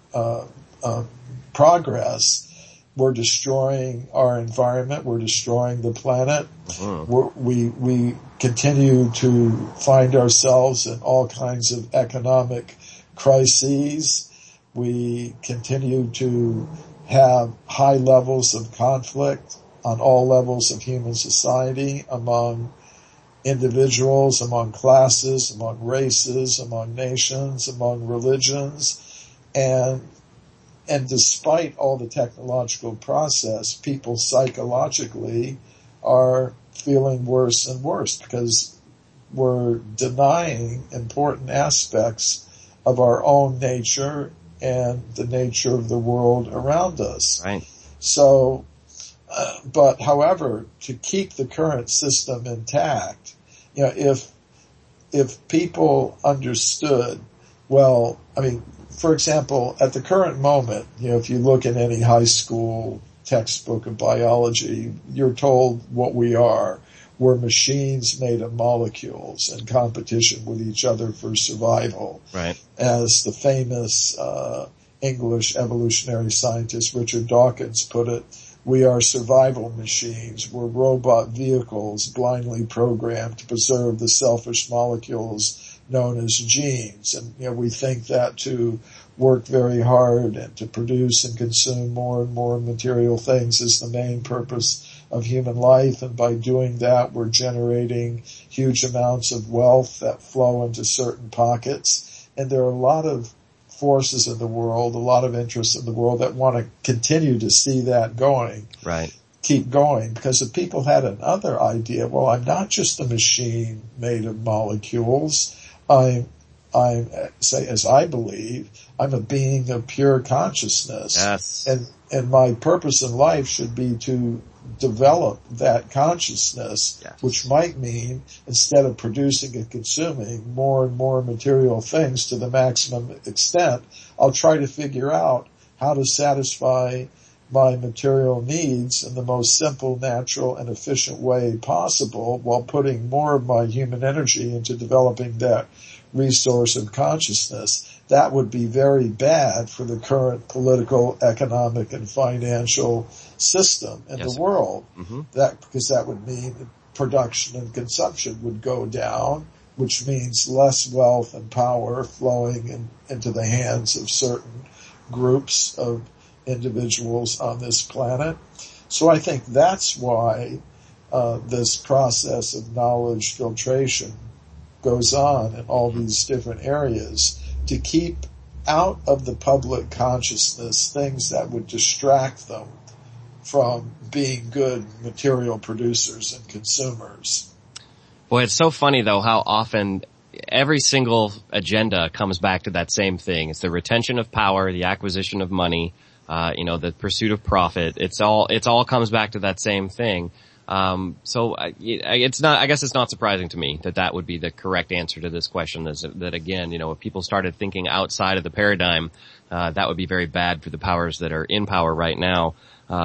progress, we're destroying our environment. We're destroying the planet. Mm-hmm. We continue to find ourselves in all kinds of economic crises. We continue to have high levels of conflict on all levels of human society, among individuals, among classes, among races, among nations, among religions, and despite all the technological process, people psychologically are feeling worse and worse because we're denying important aspects of our own nature and the nature of the world around us. Right. So, but however, to keep the current system intact, if people understood, well, I mean, for example, at the current moment, if you look in any high school textbook of biology, you're told what we are. We're machines made of molecules in competition with each other for survival. Right. As the famous English evolutionary scientist Richard Dawkins put it, we are survival machines. We're robot vehicles blindly programmed to preserve the selfish molecules known as genes. And, we think that to work very hard and to produce and consume more and more material things is the main purpose of human life. And by doing that, we're generating huge amounts of wealth that flow into certain pockets. And there are a lot of forces in the world, a lot of interests in the world that want to continue to see that going. Right. Keep going, because if people had another idea, well, I'm not just a machine made of molecules. I'm as I believe, I'm a being of pure consciousness. Yes. And my purpose in life should be to develop that consciousness, yes. Which might mean instead of producing and consuming more and more material things to the maximum extent, I'll try to figure out how to satisfy my material needs in the most simple, natural, and efficient way possible while putting more of my human energy into developing that resource of consciousness. That would be very bad for the current political, economic, and financial system in the world. Mm-hmm. Because that would mean production and consumption would go down, which means less wealth and power flowing into the hands of certain groups of individuals on this planet. So I think that's why this process of knowledge filtration goes on in all these different areas, to keep out of the public consciousness things that would distract them from being good material producers and consumers. Boy, it's so funny though how often every single agenda comes back to that same thing. It's the retention of power, the acquisition of money, the pursuit of profit. It's all comes back to that same thing. So it's not, I guess it's not surprising to me that would be the correct answer to this question. That again, if people started thinking outside of the paradigm, that would be very bad for the powers that are in power right now.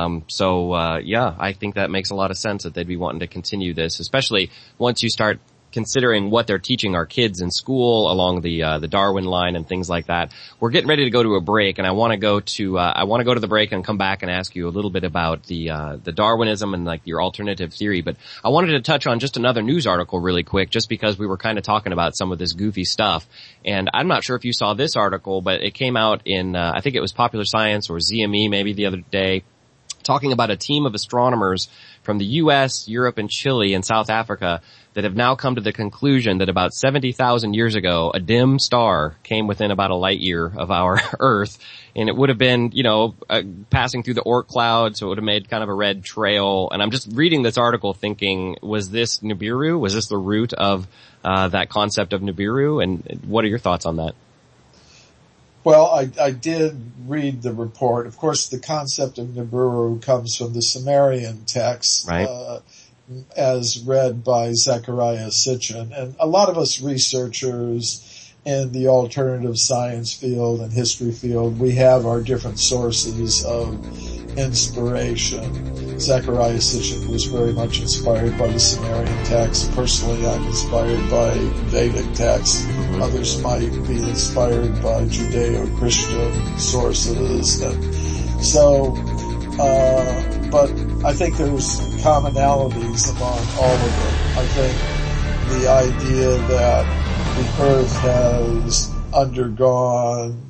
I think that makes a lot of sense that they'd be wanting to continue this, especially once you start considering what they're teaching our kids in school along the Darwin line and things like that. We're getting ready to go to a break, and I want to go to the break and come back and ask you a little bit about the Darwinism and like your alternative theory. But I wanted to touch on just another news article really quick, just because we were kind of talking about some of this goofy stuff. And I'm not sure if you saw this article, but it came out in, I think it was Popular Science or ZME maybe the other day, talking about a team of astronomers from the U.S., Europe, and Chile and South Africa that have now come to the conclusion that about 70,000 years ago, a dim star came within about a light year of our Earth, and it would have been, passing through the Oort cloud, so it would have made kind of a red trail. And I'm just reading this article thinking, was this Nibiru? Was this the root of that concept of Nibiru? And what are your thoughts on that? Well, I did read the report. Of course, the concept of Nibiru comes from the Sumerian text, right, as read by Zecharia Sitchin. And a lot of us researchers in the alternative science field and history field, we have our different sources of inspiration. Zecharia Sitchin was very much inspired by the Sumerian text. Personally, I'm inspired by Vedic texts. Others might be inspired by Judeo-Christian sources. And so, but I think there's commonalities among all of them. I think the idea that the Earth has undergone.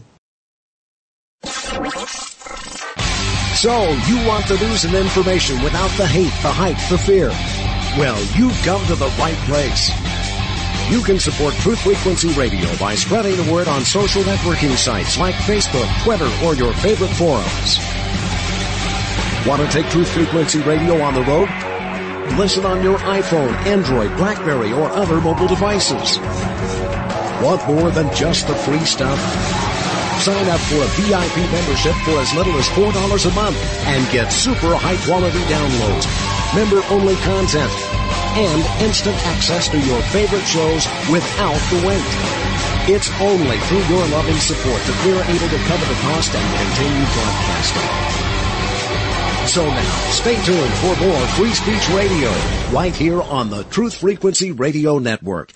So, you want the news and information without the hate, the hype, the fear? Well, you've come to the right place. You can support Truth Frequency Radio by spreading the word on social networking sites like Facebook, Twitter, or your favorite forums. Want to take Truth Frequency Radio on the road? Listen on your iPhone, Android, BlackBerry, or other mobile devices. Want more than just the free stuff? Sign up for a VIP membership for as little as $4 a month and get super high-quality downloads, member-only content, and instant access to your favorite shows without the wait. It's only through your loving support that we're able to cover the cost and continue broadcasting. So now, stay tuned for more Free Speech Radio, right here on the Truth Frequency Radio Network.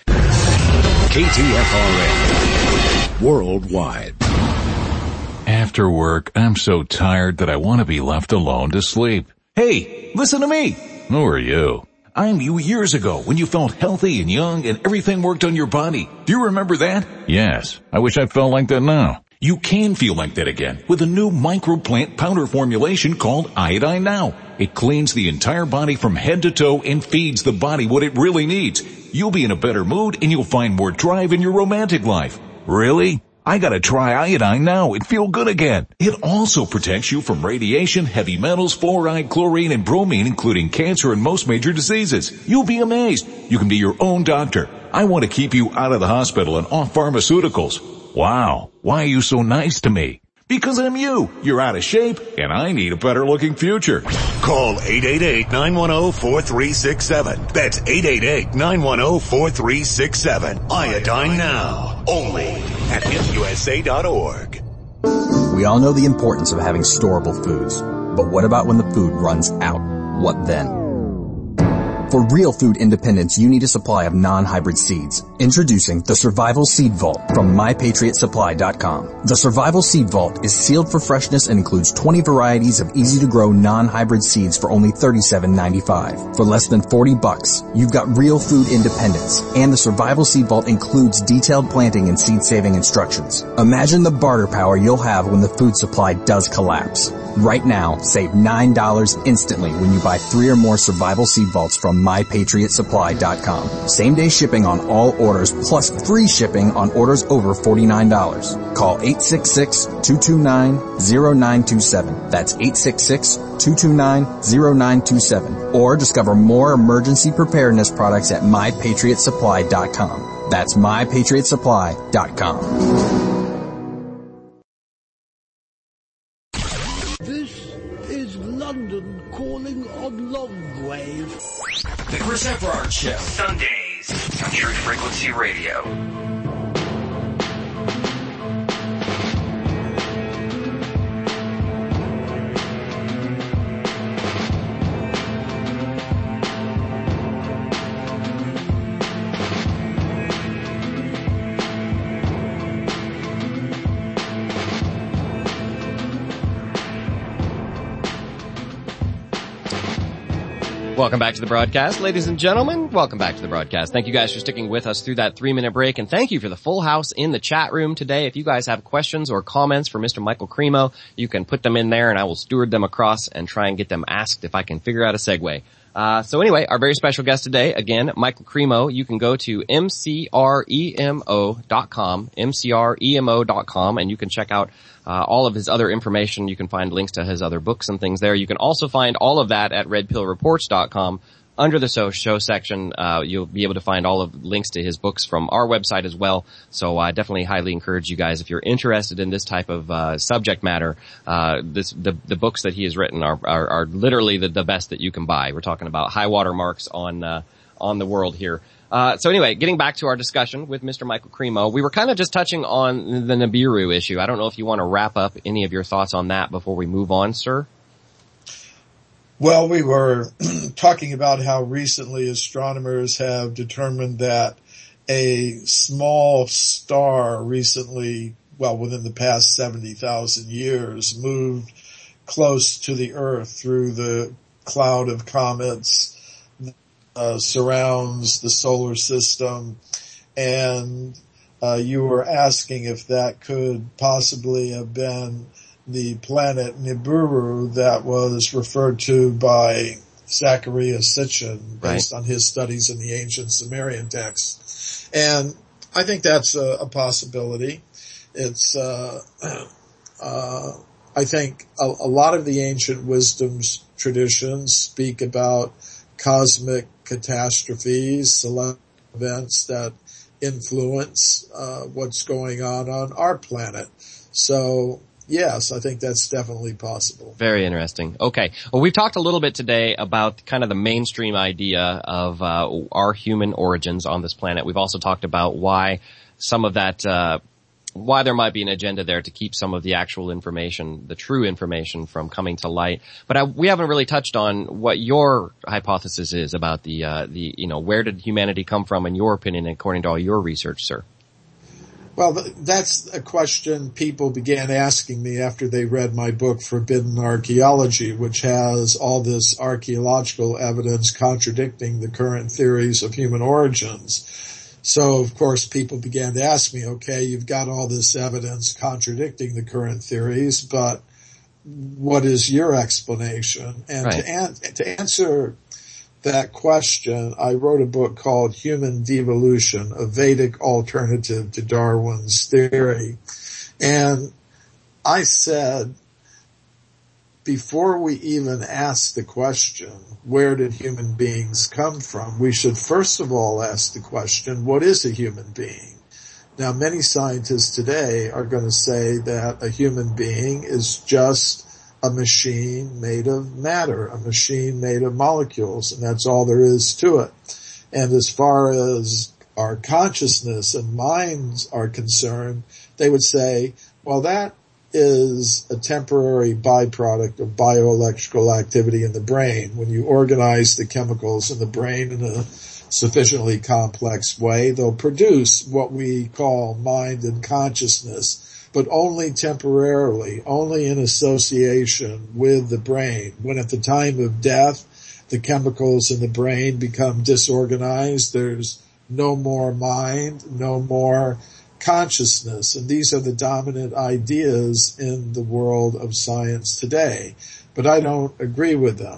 KTFRA, worldwide. After work, I'm so tired that I want to be left alone to sleep. Hey, listen to me. Who are you? I'm you years ago when you felt healthy and young and everything worked on your body. Do you remember that? Yes. I wish I felt like that now. You can feel like that again with a new microplant powder formulation called Iodine Now. It cleans the entire body from head to toe and feeds the body what it really needs. You'll be in a better mood and you'll find more drive in your romantic life. Really? I gotta try Iodine Now and feel good again. It also protects you from radiation, heavy metals, fluoride, chlorine, and bromine, including cancer and most major diseases. You'll be amazed. You can be your own doctor. I want to keep you out of the hospital and off pharmaceuticals. Wow. Why are you so nice to me? Because I'm you. You're out of shape, and I need a better looking future. Call 888-910-4367. That's 888-910-4367. Iodine Now. Only at HempUSA.org. We all know the importance of having storable foods. But what about when the food runs out? What then? For real food independence, you need a supply of non-hybrid seeds. Introducing the Survival Seed Vault from MyPatriotSupply.com. The Survival Seed Vault is sealed for freshness and includes 20 varieties of easy-to-grow non-hybrid seeds for only $37.95. For less than $40, you've got real food independence. And the Survival Seed Vault includes detailed planting and seed-saving instructions. Imagine the barter power you'll have when the food supply does collapse. Right now, save $9 instantly when you buy 3 or more Survival Seed Vaults from MyPatriotSupply.com. Same-day shipping on all orders plus free shipping on orders over $49. Call 866-229-0927. That's 866-229-0927. Or discover more emergency preparedness products at MyPatriotSupply.com. That's MyPatriotSupply.com. London calling on Longgrave. The Chris Everard Show. Sundays on Truth Frequency Radio. Welcome back to the broadcast, ladies and gentlemen. Welcome back to the broadcast. Thank you guys for sticking with us through that 3-minute break, and thank you for the full house in the chat room today. If you guys have questions or comments for Mr. Michael Cremo, you can put them in there, and I will steward them across and try and get them asked if I can figure out a segue. So anyway, our very special guest today, again, Michael Cremo. You can go to mcremo.com, mcremo.com, and you can check out all of his other information. You can find links to his other books and things there. You can also find all of that at redpillreports.com. Under the show section, you'll be able to find all of the links to his books from our website as well. So I definitely highly encourage you guys, if you're interested in this type of subject matter, the books that he has written are literally the best that you can buy. We're talking about high water marks on the world here. So anyway, getting back to our discussion with Mr. Michael Cremo, we were kind of just touching on the Nibiru issue. I don't know if you want to wrap up any of your thoughts on that before we move on, sir. Well, we were talking about how recently astronomers have determined that a small star recently, well, within the past 70,000 years, moved close to the Earth through the cloud of comets surrounds the solar system. And you were asking if that could possibly have been the planet Nibiru that was referred to by Zacharias Sitchin based on his studies in the ancient Sumerian texts. And I think that's a possibility. It's, I think a lot of the ancient wisdom's traditions speak about cosmic catastrophes, select events that influence, what's going on our planet. So, yes, I think that's definitely possible. Very interesting. Okay. Well, we've talked a little bit today about kind of the mainstream idea of our human origins on this planet. We've also talked about why some of that, why there might be an agenda there to keep some of the actual information, the true information, from coming to light. But we haven't really touched on what your hypothesis is about the where did humanity come from in your opinion, according to all your research, sir? Well, that's a question people began asking me after they read my book, Forbidden Archaeology, which has all this archaeological evidence contradicting the current theories of human origins. So, of course, people began to ask me, okay, you've got all this evidence contradicting the current theories, but what is your explanation? And to answer that question, I wrote a book called Human Devolution, a Vedic alternative to Darwin's theory. And I said, before we even ask the question, where did human beings come from, we should first of all ask the question, what is a human being? Now, many scientists today are going to say that a human being is just a machine made of matter, a machine made of molecules, and that's all there is to it. And as far as our consciousness and minds are concerned, they would say, well, that is a temporary byproduct of bioelectrical activity in the brain. When you organize the chemicals in the brain in a sufficiently complex way, they'll produce what we call mind and consciousness, but only temporarily, only in association with the brain. When at the time of death, the chemicals in the brain become disorganized, there's no more mind, no more consciousness. And these are the dominant ideas in the world of science today. But I don't agree with them.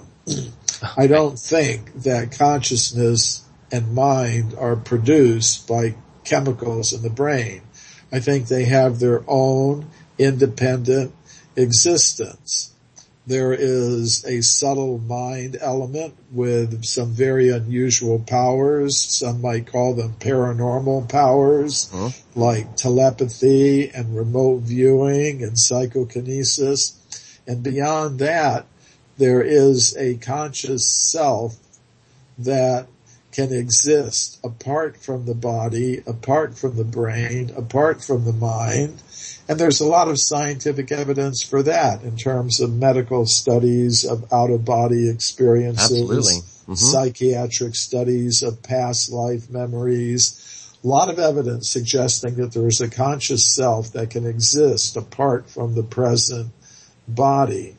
I don't think that consciousness and mind are produced by chemicals in the brain. I think they have their own independent existence. There is a subtle mind element with some very unusual powers. Some might call them paranormal powers, like telepathy and remote viewing and psychokinesis. And beyond that, there is a conscious self that can exist apart from the body, apart from the brain, apart from the mind. And there's a lot of scientific evidence for that in terms of medical studies of out-of-body experiences, psychiatric studies of past life memories. A lot of evidence suggesting that there is a conscious self that can exist apart from the present body.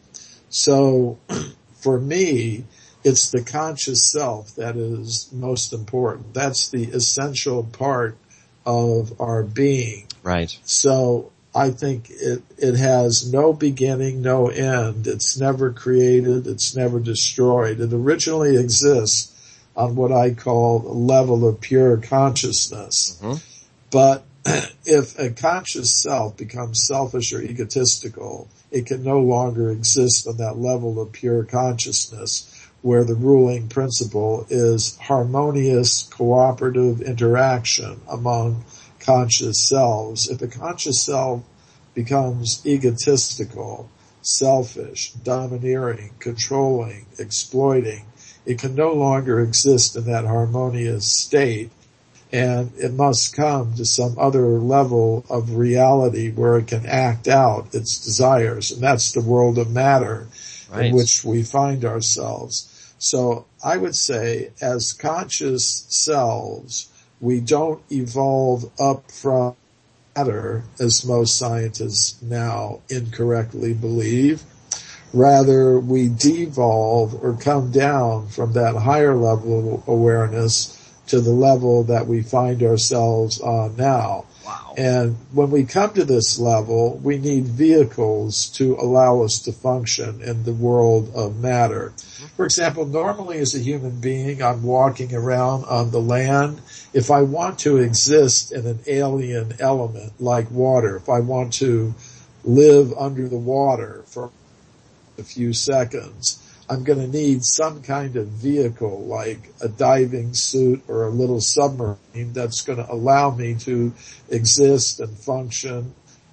So for me, it's the conscious self that is most important. That's the essential part of our being. Right. So I think it has no beginning, no end. It's never created. It's never destroyed. It originally exists on what I call a level of pure consciousness. But if a conscious self becomes selfish or egotistical, it can no longer exist on that level of pure consciousness where the ruling principle is harmonious cooperative interaction among conscious selves. If a conscious self becomes egotistical, selfish, domineering, controlling, exploiting, it can no longer exist in that harmonious state, and it must come to some other level of reality where it can act out its desires, and that's the world of matter in which we find ourselves. So I would say as conscious selves, we don't evolve up from matter, as most scientists now incorrectly believe. Rather, we devolve or come down from that higher level of awareness to the level that we find ourselves on now. Wow. And when we come to this level, we need vehicles to allow us to function in the world of matter. For example, normally as a human being, I'm walking around on the land. If I want to exist in an alien element like water, if I want to live under the water for a few seconds, I'm going to need some kind of vehicle like a diving suit or a little submarine that's going to allow me to exist and function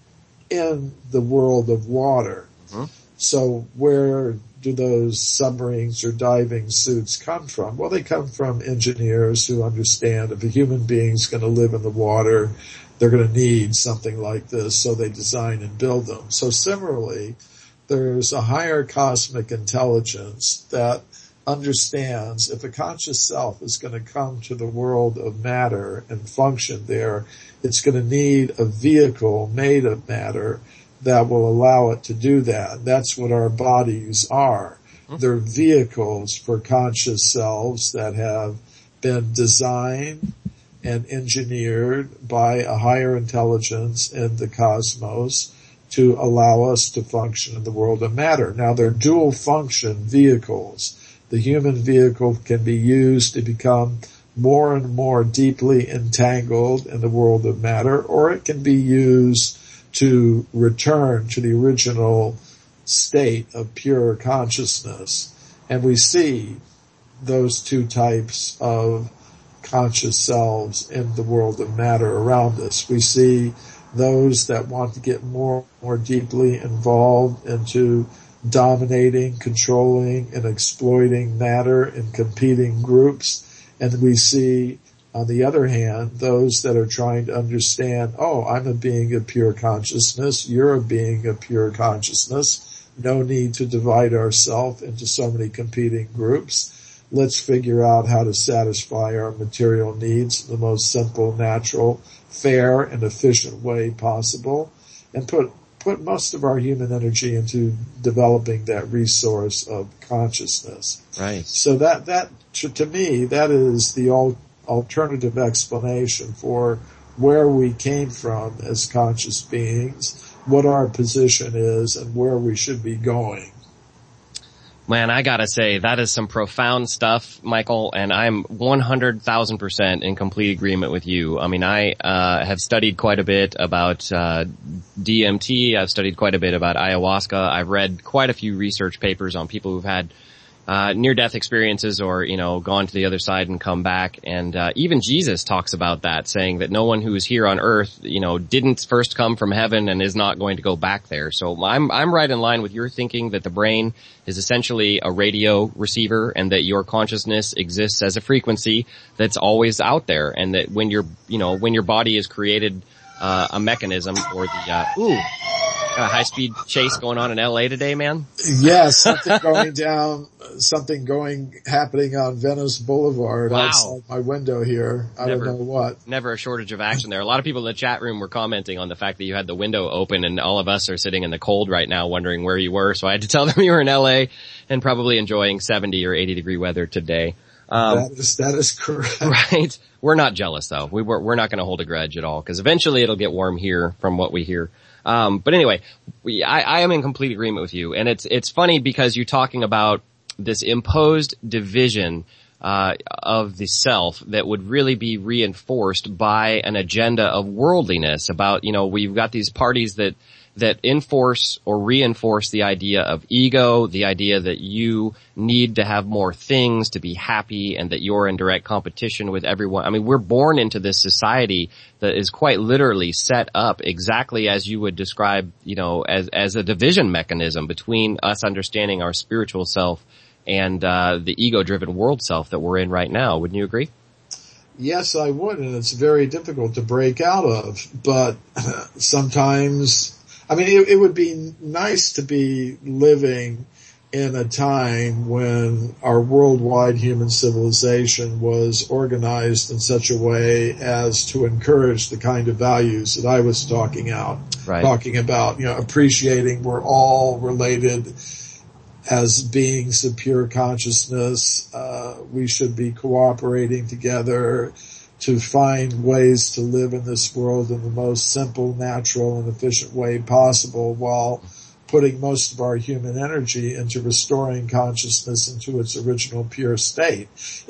in the world of water. So where do those submarines or diving suits come from? Well, they come from engineers who understand if a human being is going to live in the water, they're going to need something like this, so they design and build them. So similarly, there's a higher cosmic intelligence that understands if a conscious self is going to come to the world of matter and function there, it's going to need a vehicle made of matter that will allow it to do that. That's what our bodies are. They're vehicles for conscious selves that have been designed and engineered by a higher intelligence in the cosmos to allow us to function in the world of matter. Now, they're dual function vehicles. The human vehicle can be used to become more and more deeply entangled in the world of matter, or it can be used to return to the original state of pure consciousness. And we see those two types of conscious selves in the world of matter around us. We see those that want to get more deeply involved into dominating, controlling, and exploiting matter in competing groups. And we see, on the other hand, those that are trying to understand, oh, I'm a being of pure consciousness, you're a being of pure consciousness, no need to divide ourselves into so many competing groups. Let's figure out how to satisfy our material needs in the most simple, natural, fair, and efficient way possible, and put most of our human energy into developing that resource of consciousness. Right. So that to me, that is the alternative explanation for where we came from as conscious beings, what our position is, and where we should be going. Man, I gotta say, that is some profound stuff, Michael, and I'm 100,000% in complete agreement with you. I mean, I have studied quite a bit about DMT. I've studied quite a bit about ayahuasca. I've read quite a few research papers on people who've had near-death experiences or, gone to the other side and come back. And even Jesus talks about that, saying that no one who is here on earth, didn't first come from heaven and is not going to go back there. So I'm right in line with your thinking that the brain is essentially a radio receiver and that your consciousness exists as a frequency that's always out there, and that when your body has created a mechanism or the got a high-speed chase going on in LA today, man? Yes, something happening on Venice Boulevard outside my window here. I don't know what. Never a shortage of action there. A lot of people in the chat room were commenting on the fact that you had the window open, and all of us are sitting in the cold right now wondering where you were. So I had to tell them you were in LA and probably enjoying 70 or 80 degree weather today. That is correct. Right. We're not jealous though. We're not going to hold a grudge at all, because eventually it'll get warm here from what we hear. But anyway, I am in complete agreement with you. And it's funny because you're talking about this imposed division, of the self that would really be reinforced by an agenda of worldliness about, we've got these parties that enforce or reinforce the idea of ego, the idea that you need to have more things to be happy and that you're in direct competition with everyone. I mean, we're born into this society that is quite literally set up exactly as you would describe, as a division mechanism between us understanding our spiritual self and the ego-driven world self that we're in right now. Wouldn't you agree? Yes, I would, and it's very difficult to break out of. But sometimes, it would be nice to be living in a time when our worldwide human civilization was organized in such a way as to encourage the kind of values that I was talking about, appreciating we're all related as beings of pure consciousness. We should be cooperating together to find ways to live in this world in the most simple, natural, and efficient way possible, while putting most of our human energy into restoring consciousness into its original pure state.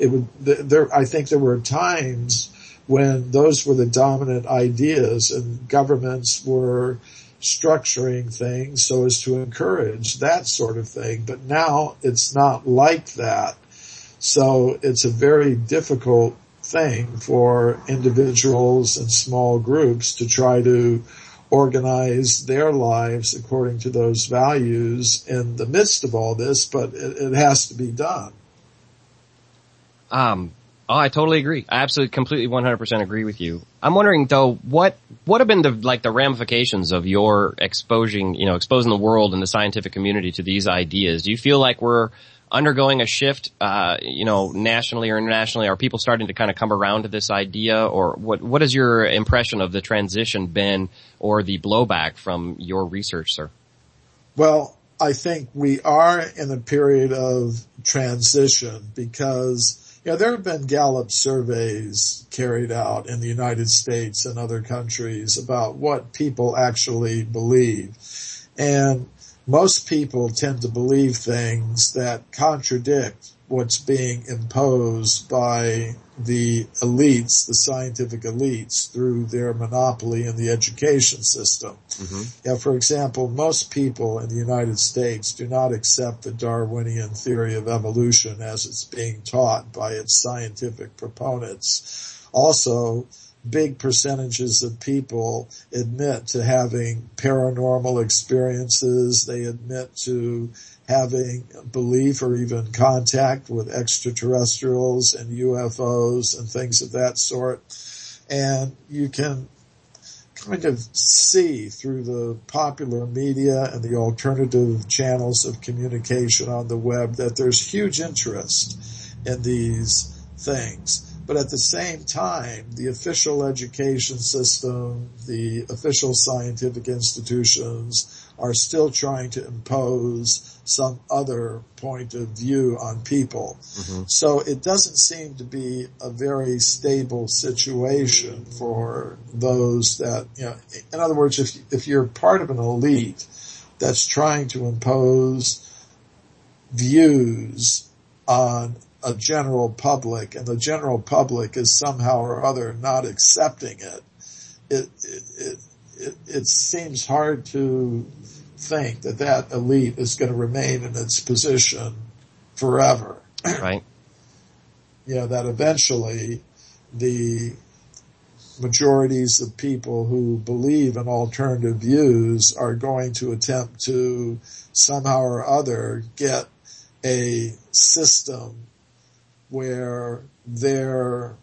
I think there were times when those were the dominant ideas, and governments were structuring things so as to encourage that sort of thing. But now it's not like that. So it's a very difficult thing for individuals and small groups to try to organize their lives according to those values in the midst of all this, but it has to be done. I totally agree. I absolutely, completely, 100% agree with you. I'm wondering though, what have been the ramifications of your exposing the world and the scientific community to these ideas? Do you feel like we're undergoing a shift, nationally or internationally? Are people starting to kind of come around to this idea, or what is your impression of the transition been, or the blowback from your research, sir? Well, I think we are in a period of transition because there have been Gallup surveys carried out in the United States and other countries about what people actually believe. And most people tend to believe things that contradict what's being imposed by the elites, the scientific elites, through their monopoly in the education system. For example, most people in the United States do not accept the Darwinian theory of evolution as it's being taught by its scientific proponents. Also, big percentages of people admit to having paranormal experiences. They admit to having belief or even contact with extraterrestrials and UFOs and things of that sort. And you can kind of see through the popular media and the alternative channels of communication on the web that there's huge interest in these things. But at the same time, the official education system, the official scientific institutions are still trying to impose some other point of view on people. So it doesn't seem to be a very stable situation for those that, in other words, if you're part of an elite that's trying to impose views on a general public, and the general public is somehow or other not accepting it, it seems hard to think that elite is going to remain in its position forever. Right. That eventually the majorities of people who believe in alternative views are going to attempt to somehow or other get a system where their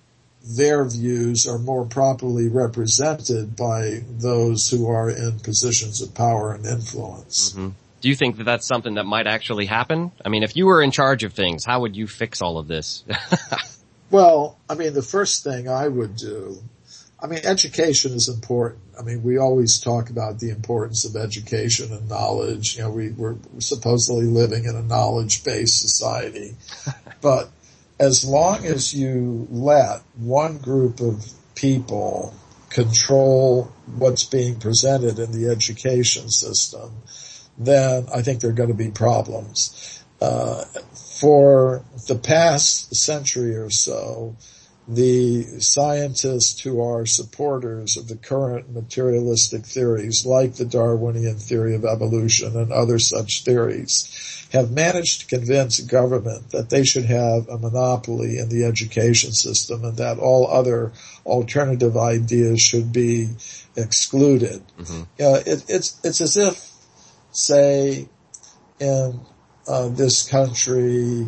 views are more properly represented by those who are in positions of power and influence. Do you think that that's something that might actually happen? I mean, if you were in charge of things, how would you fix all of this? Well, the first thing I would do, education is important. We always talk about the importance of education and knowledge. We're supposedly living in a knowledge-based society. But as long as you let one group of people control what's being presented in the education system, then I think there are going to be problems. For the past century or so, the scientists who are supporters of the current materialistic theories, like the Darwinian theory of evolution and other such theories, have managed to convince government that they should have a monopoly in the education system and that all other alternative ideas should be excluded. It's as if, say, in this country,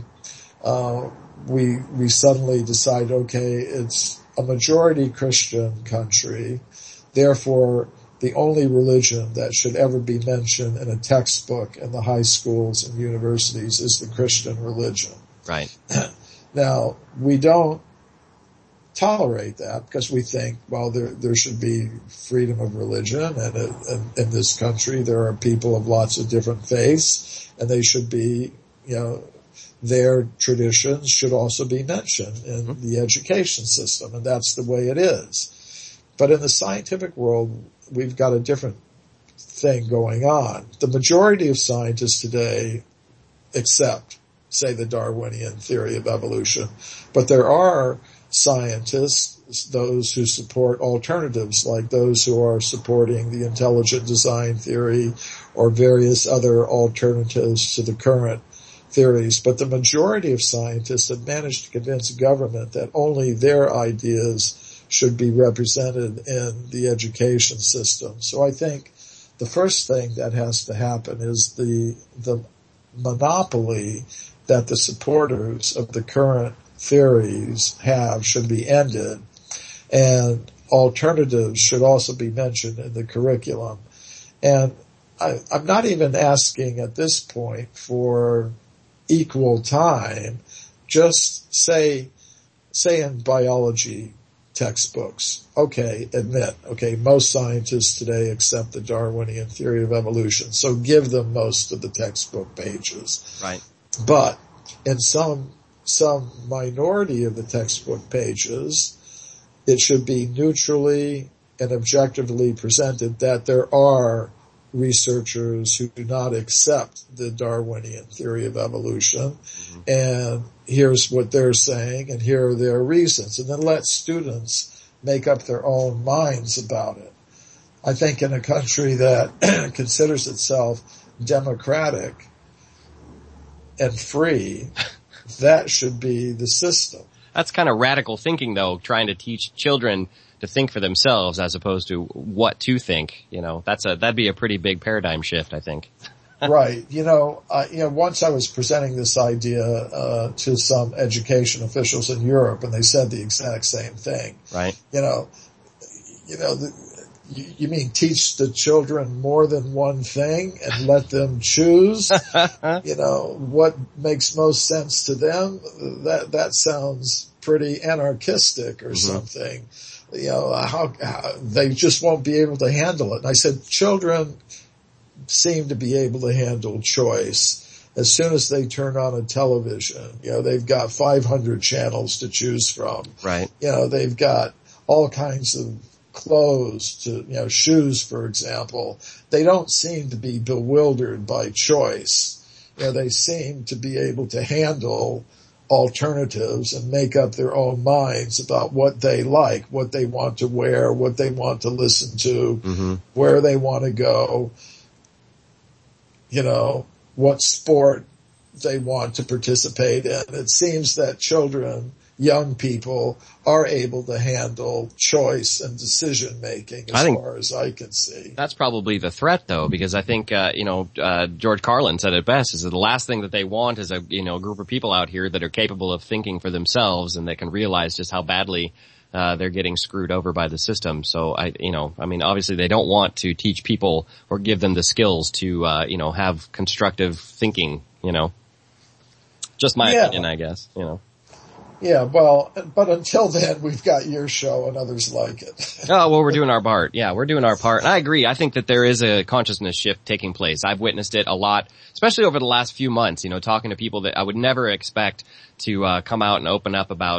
we suddenly decide, okay, it's a majority Christian country, therefore the only religion that should ever be mentioned in a textbook in the high schools and universities is the Christian religion. Right. Now, we don't tolerate that because we think, well, there should be freedom of religion, and in this country there are people of lots of different faiths, and they should be, their traditions should also be mentioned in the education system, and that's the way it is. But in the scientific world, we've got a different thing going on. The majority of scientists today accept, say, the Darwinian theory of evolution, but there are scientists, those who support alternatives, like those who are supporting the intelligent design theory or various other alternatives to the current theories. But the majority of scientists have managed to convince government that only their ideas should be represented in the education system. So I think the first thing that has to happen is the monopoly that the supporters of the current theories have should be ended, and alternatives should also be mentioned in the curriculum. And I'm not even asking at this point for equal time. Just say in biology textbooks, most scientists today accept the Darwinian theory of evolution, so give them most of the textbook pages. Right. But in some minority of the textbook pages, it should be neutrally and objectively presented that there are researchers who do not accept the Darwinian theory of evolution, and here's what they're saying, and here are their reasons, and then let students make up their own minds about it. I think in a country that considers itself democratic and free, that should be the system. That's kind of radical thinking, though, trying to teach children to think for themselves as opposed to what to think. You know, that'd be a pretty big paradigm shift, I think. Right. Once I was presenting this idea to some education officials in Europe, and they said the exact same thing. Right. You mean teach the children more than one thing and let them choose, what makes most sense to them? That sounds pretty anarchistic or something. How they just won't be able to handle it. And I said, children seem to be able to handle choice. As soon as they turn on a television, they've got 500 channels to choose from. Right. They've got all kinds of clothes to, shoes, for example. They don't seem to be bewildered by choice. They seem to be able to handle alternatives and make up their own minds about what they like, what they want to wear, what they want to listen to, where they want to go, what sport they want to participate in. It seems that children, young people, are able to handle choice and decision making far as I can see. That's probably the threat, though, because I think, George Carlin said it best, is that the last thing that they want is a group of people out here that are capable of thinking for themselves and that can realize just how badly they're getting screwed over by the system. So obviously they don't want to teach people or give them the skills to, have constructive thinking, Just my opinion, I guess, Yeah, well, but until then, we've got your show and others like it. Oh, well, we're doing our part. Yeah, we're doing our part. And I agree. I think that there is a consciousness shift taking place. I've witnessed it a lot, especially over the last few months, talking to people that I would never expect to come out and open up about,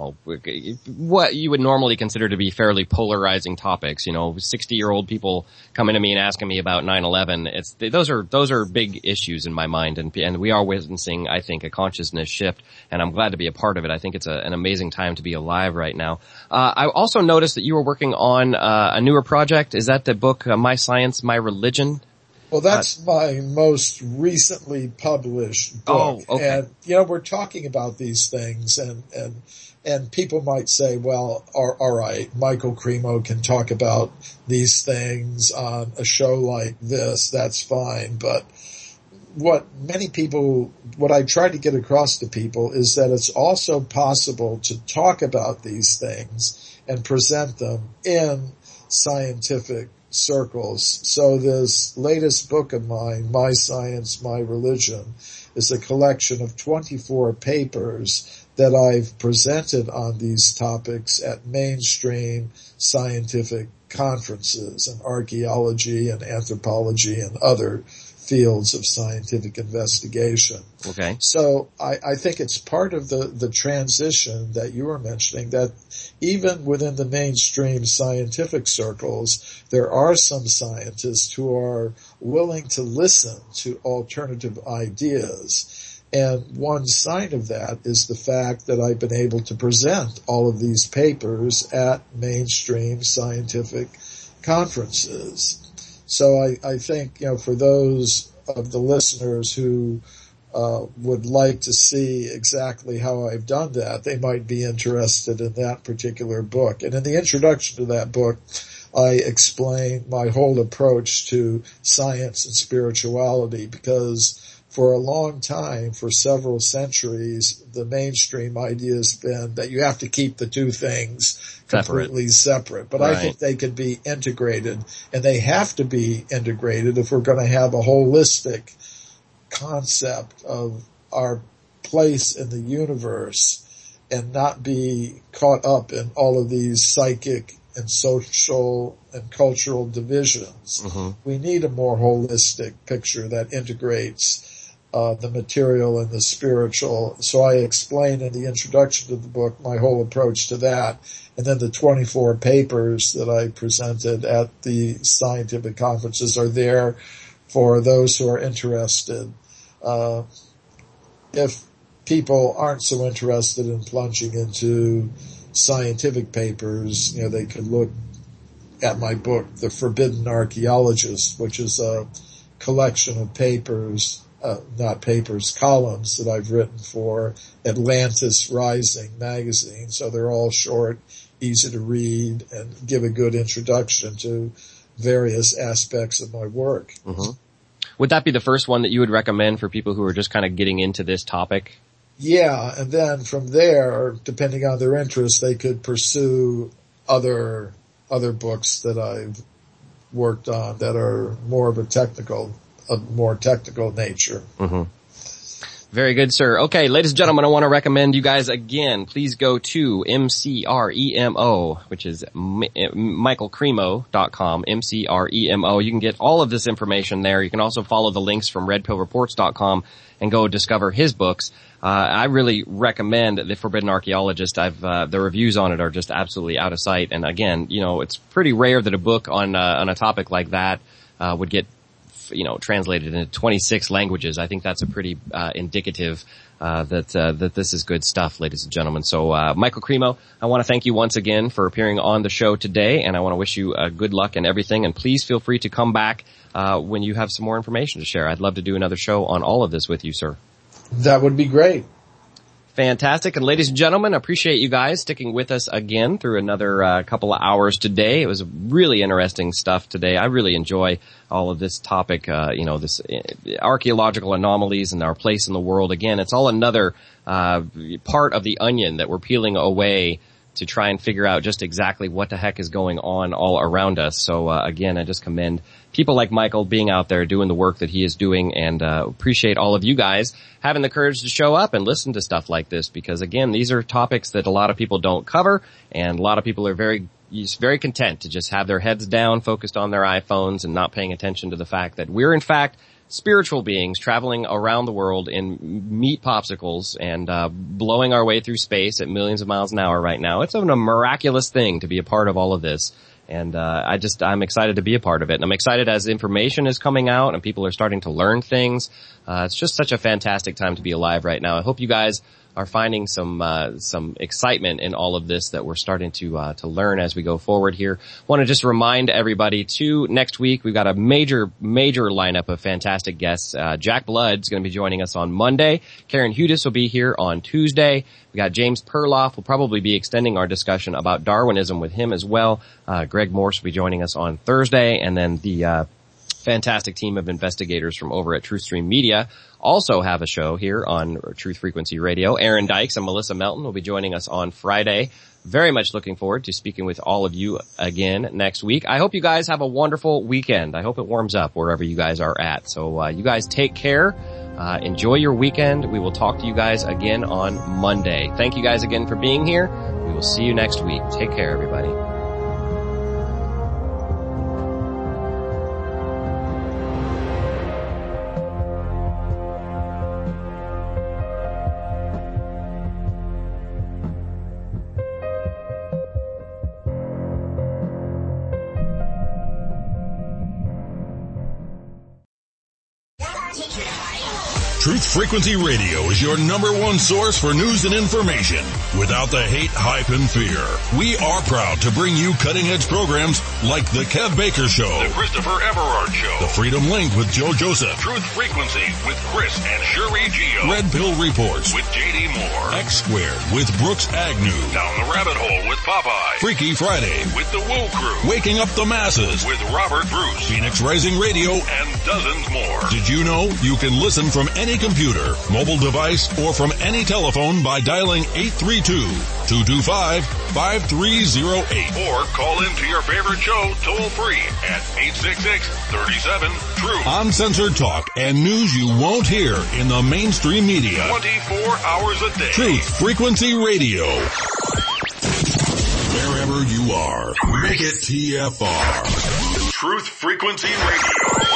what you would normally consider to be fairly polarizing topics. 60-year-old people coming to me and asking me about 9/11. Those are big issues in my mind, and we are witnessing, I think, a consciousness shift, and I'm glad to be a part of it. I think it's an amazing time to be alive right now. I also noticed that you were working on a newer project. Is that the book, My Science, My Religion? Well, that's my most recently published book. Oh, okay. And, we're talking about these things and people might say, well, all right, Michael Cremo can talk about these things on a show like this. That's fine. But what I try to get across to people is that it's also possible to talk about these things and present them in scientific circles. So this latest book of mine, My Science, My Religion, is a collection of 24 papers that I've presented on these topics at mainstream scientific conferences in archaeology and anthropology and other fields of scientific investigation. Okay. So I think it's part of the transition that you were mentioning, that even within the mainstream scientific circles, there are some scientists who are willing to listen to alternative ideas. And one sign of that is the fact that I've been able to present all of these papers at mainstream scientific conferences. So I think, for those of the listeners who would like to see exactly how I've done that, they might be interested in that particular book. And in the introduction to that book, I explain my whole approach to science and spirituality, because for a long time, for several centuries, the mainstream idea has been that you have to keep the two things completely separate. But right. I think they could be integrated, and they have to be integrated if we're going to have a holistic concept of our place in the universe and not be caught up in all of these psychic and social and cultural divisions. We need a more holistic picture that integrates the material and the spiritual. So I explain in the introduction to the book my whole approach to that. And then the 24 papers that I presented at the scientific conferences are there for those who are interested. If people aren't so interested in plunging into scientific papers, they could look at my book, The Forbidden Archaeologist, which is a collection of papers, columns that I've written for Atlantis Rising magazine. So they're all short, easy to read, and give a good introduction to various aspects of my work. Mm-hmm. Would that be the first one that you would recommend for people who are just kind of getting into this topic? Yeah, and then from there, depending on their interest, they could pursue other books that I've worked on that are more technical nature. Mm-hmm. Very good, sir. Okay, ladies and gentlemen, I want to recommend you guys again. Please go to MCREMO, which is michaelcremo.com, MCREMO. You can get all of this information there. You can also follow the links from redpillreports.com and go discover his books. I really recommend The Forbidden Archaeologist. The reviews on it are just absolutely out of sight. And again, it's pretty rare that a book on a topic like that, would get, translated into 26 languages. I think that's a pretty, indicative, that this is good stuff, ladies and gentlemen. So, Michael Cremo, I want to thank you once again for appearing on the show today, and I want to wish you, good luck and everything. And please feel free to come back, when you have some more information to share. I'd love to do another show on all of this with you, sir. That would be great. Fantastic. And ladies and gentlemen, I appreciate you guys sticking with us again through another couple of hours today. It was really interesting stuff today. I really enjoy all of this topic, this archaeological anomalies and our place in the world. Again, it's all another part of the onion that we're peeling away to try and figure out just exactly what the heck is going on all around us. So again, I just commend people like Michael being out there doing the work that he is doing, and appreciate all of you guys having the courage to show up and listen to stuff like this, because again, these are topics that a lot of people don't cover, and a lot of people are very content to just have their heads down, focused on their iPhones, and not paying attention to the fact that we're in fact spiritual beings traveling around the world in meat popsicles and blowing our way through space at millions of miles an hour right now. It's a miraculous thing to be a part of all of this. And I'm excited to be a part of it. And I'm excited as information is coming out and people are starting to learn things. It's just such a fantastic time to be alive right now. I hope you guys are finding some excitement in all of this that we're starting to learn as we go forward here. Want to just remind everybody too, next week we've got a major lineup of fantastic guests. Jack Blood's going to be joining us on Monday. Karen Hudis will be here on Tuesday. We got James Perloff. We'll probably be extending our discussion about Darwinism with him as well. Greg Morse will be joining us on Thursday, and then the fantastic team of investigators from over at TruthStream Media also have a show here on Truth Frequency Radio. Aaron Dykes and Melissa Melton will be joining us on Friday. Very much looking forward to speaking with all of you again next week. I hope you guys have a wonderful weekend. I hope it warms up wherever you guys are at. So you guys take care. Enjoy your weekend. We will talk to you guys again on Monday. Thank you guys again for being here. We will see you next week. Take care, everybody. Truth Frequency Radio is your number one source for news and information without the hate, hype, and fear. We are proud to bring you cutting-edge programs like The Kev Baker Show, The Christopher Everard Show, The Freedom Link with Joe Joseph, Truth Frequency with Chris and Cherie Geo, Red Pill Reports with J.D. Moore, X Squared with Brooks Agnew, Down the Rabbit Hole with Popeye, Freaky Friday with The Woo Crew, Waking Up the Masses with Robert Bruce, Phoenix Rising Radio, and dozens more. Did you know you can listen from any computer, mobile device, or from any telephone by dialing 832-225-5308. Or call into your favorite show toll free at 866-37-TRUTH. Uncensored talk and news you won't hear in the mainstream media. 24 hours a day. Truth Frequency Radio. Wherever you are, make it TFR. Truth Frequency Radio.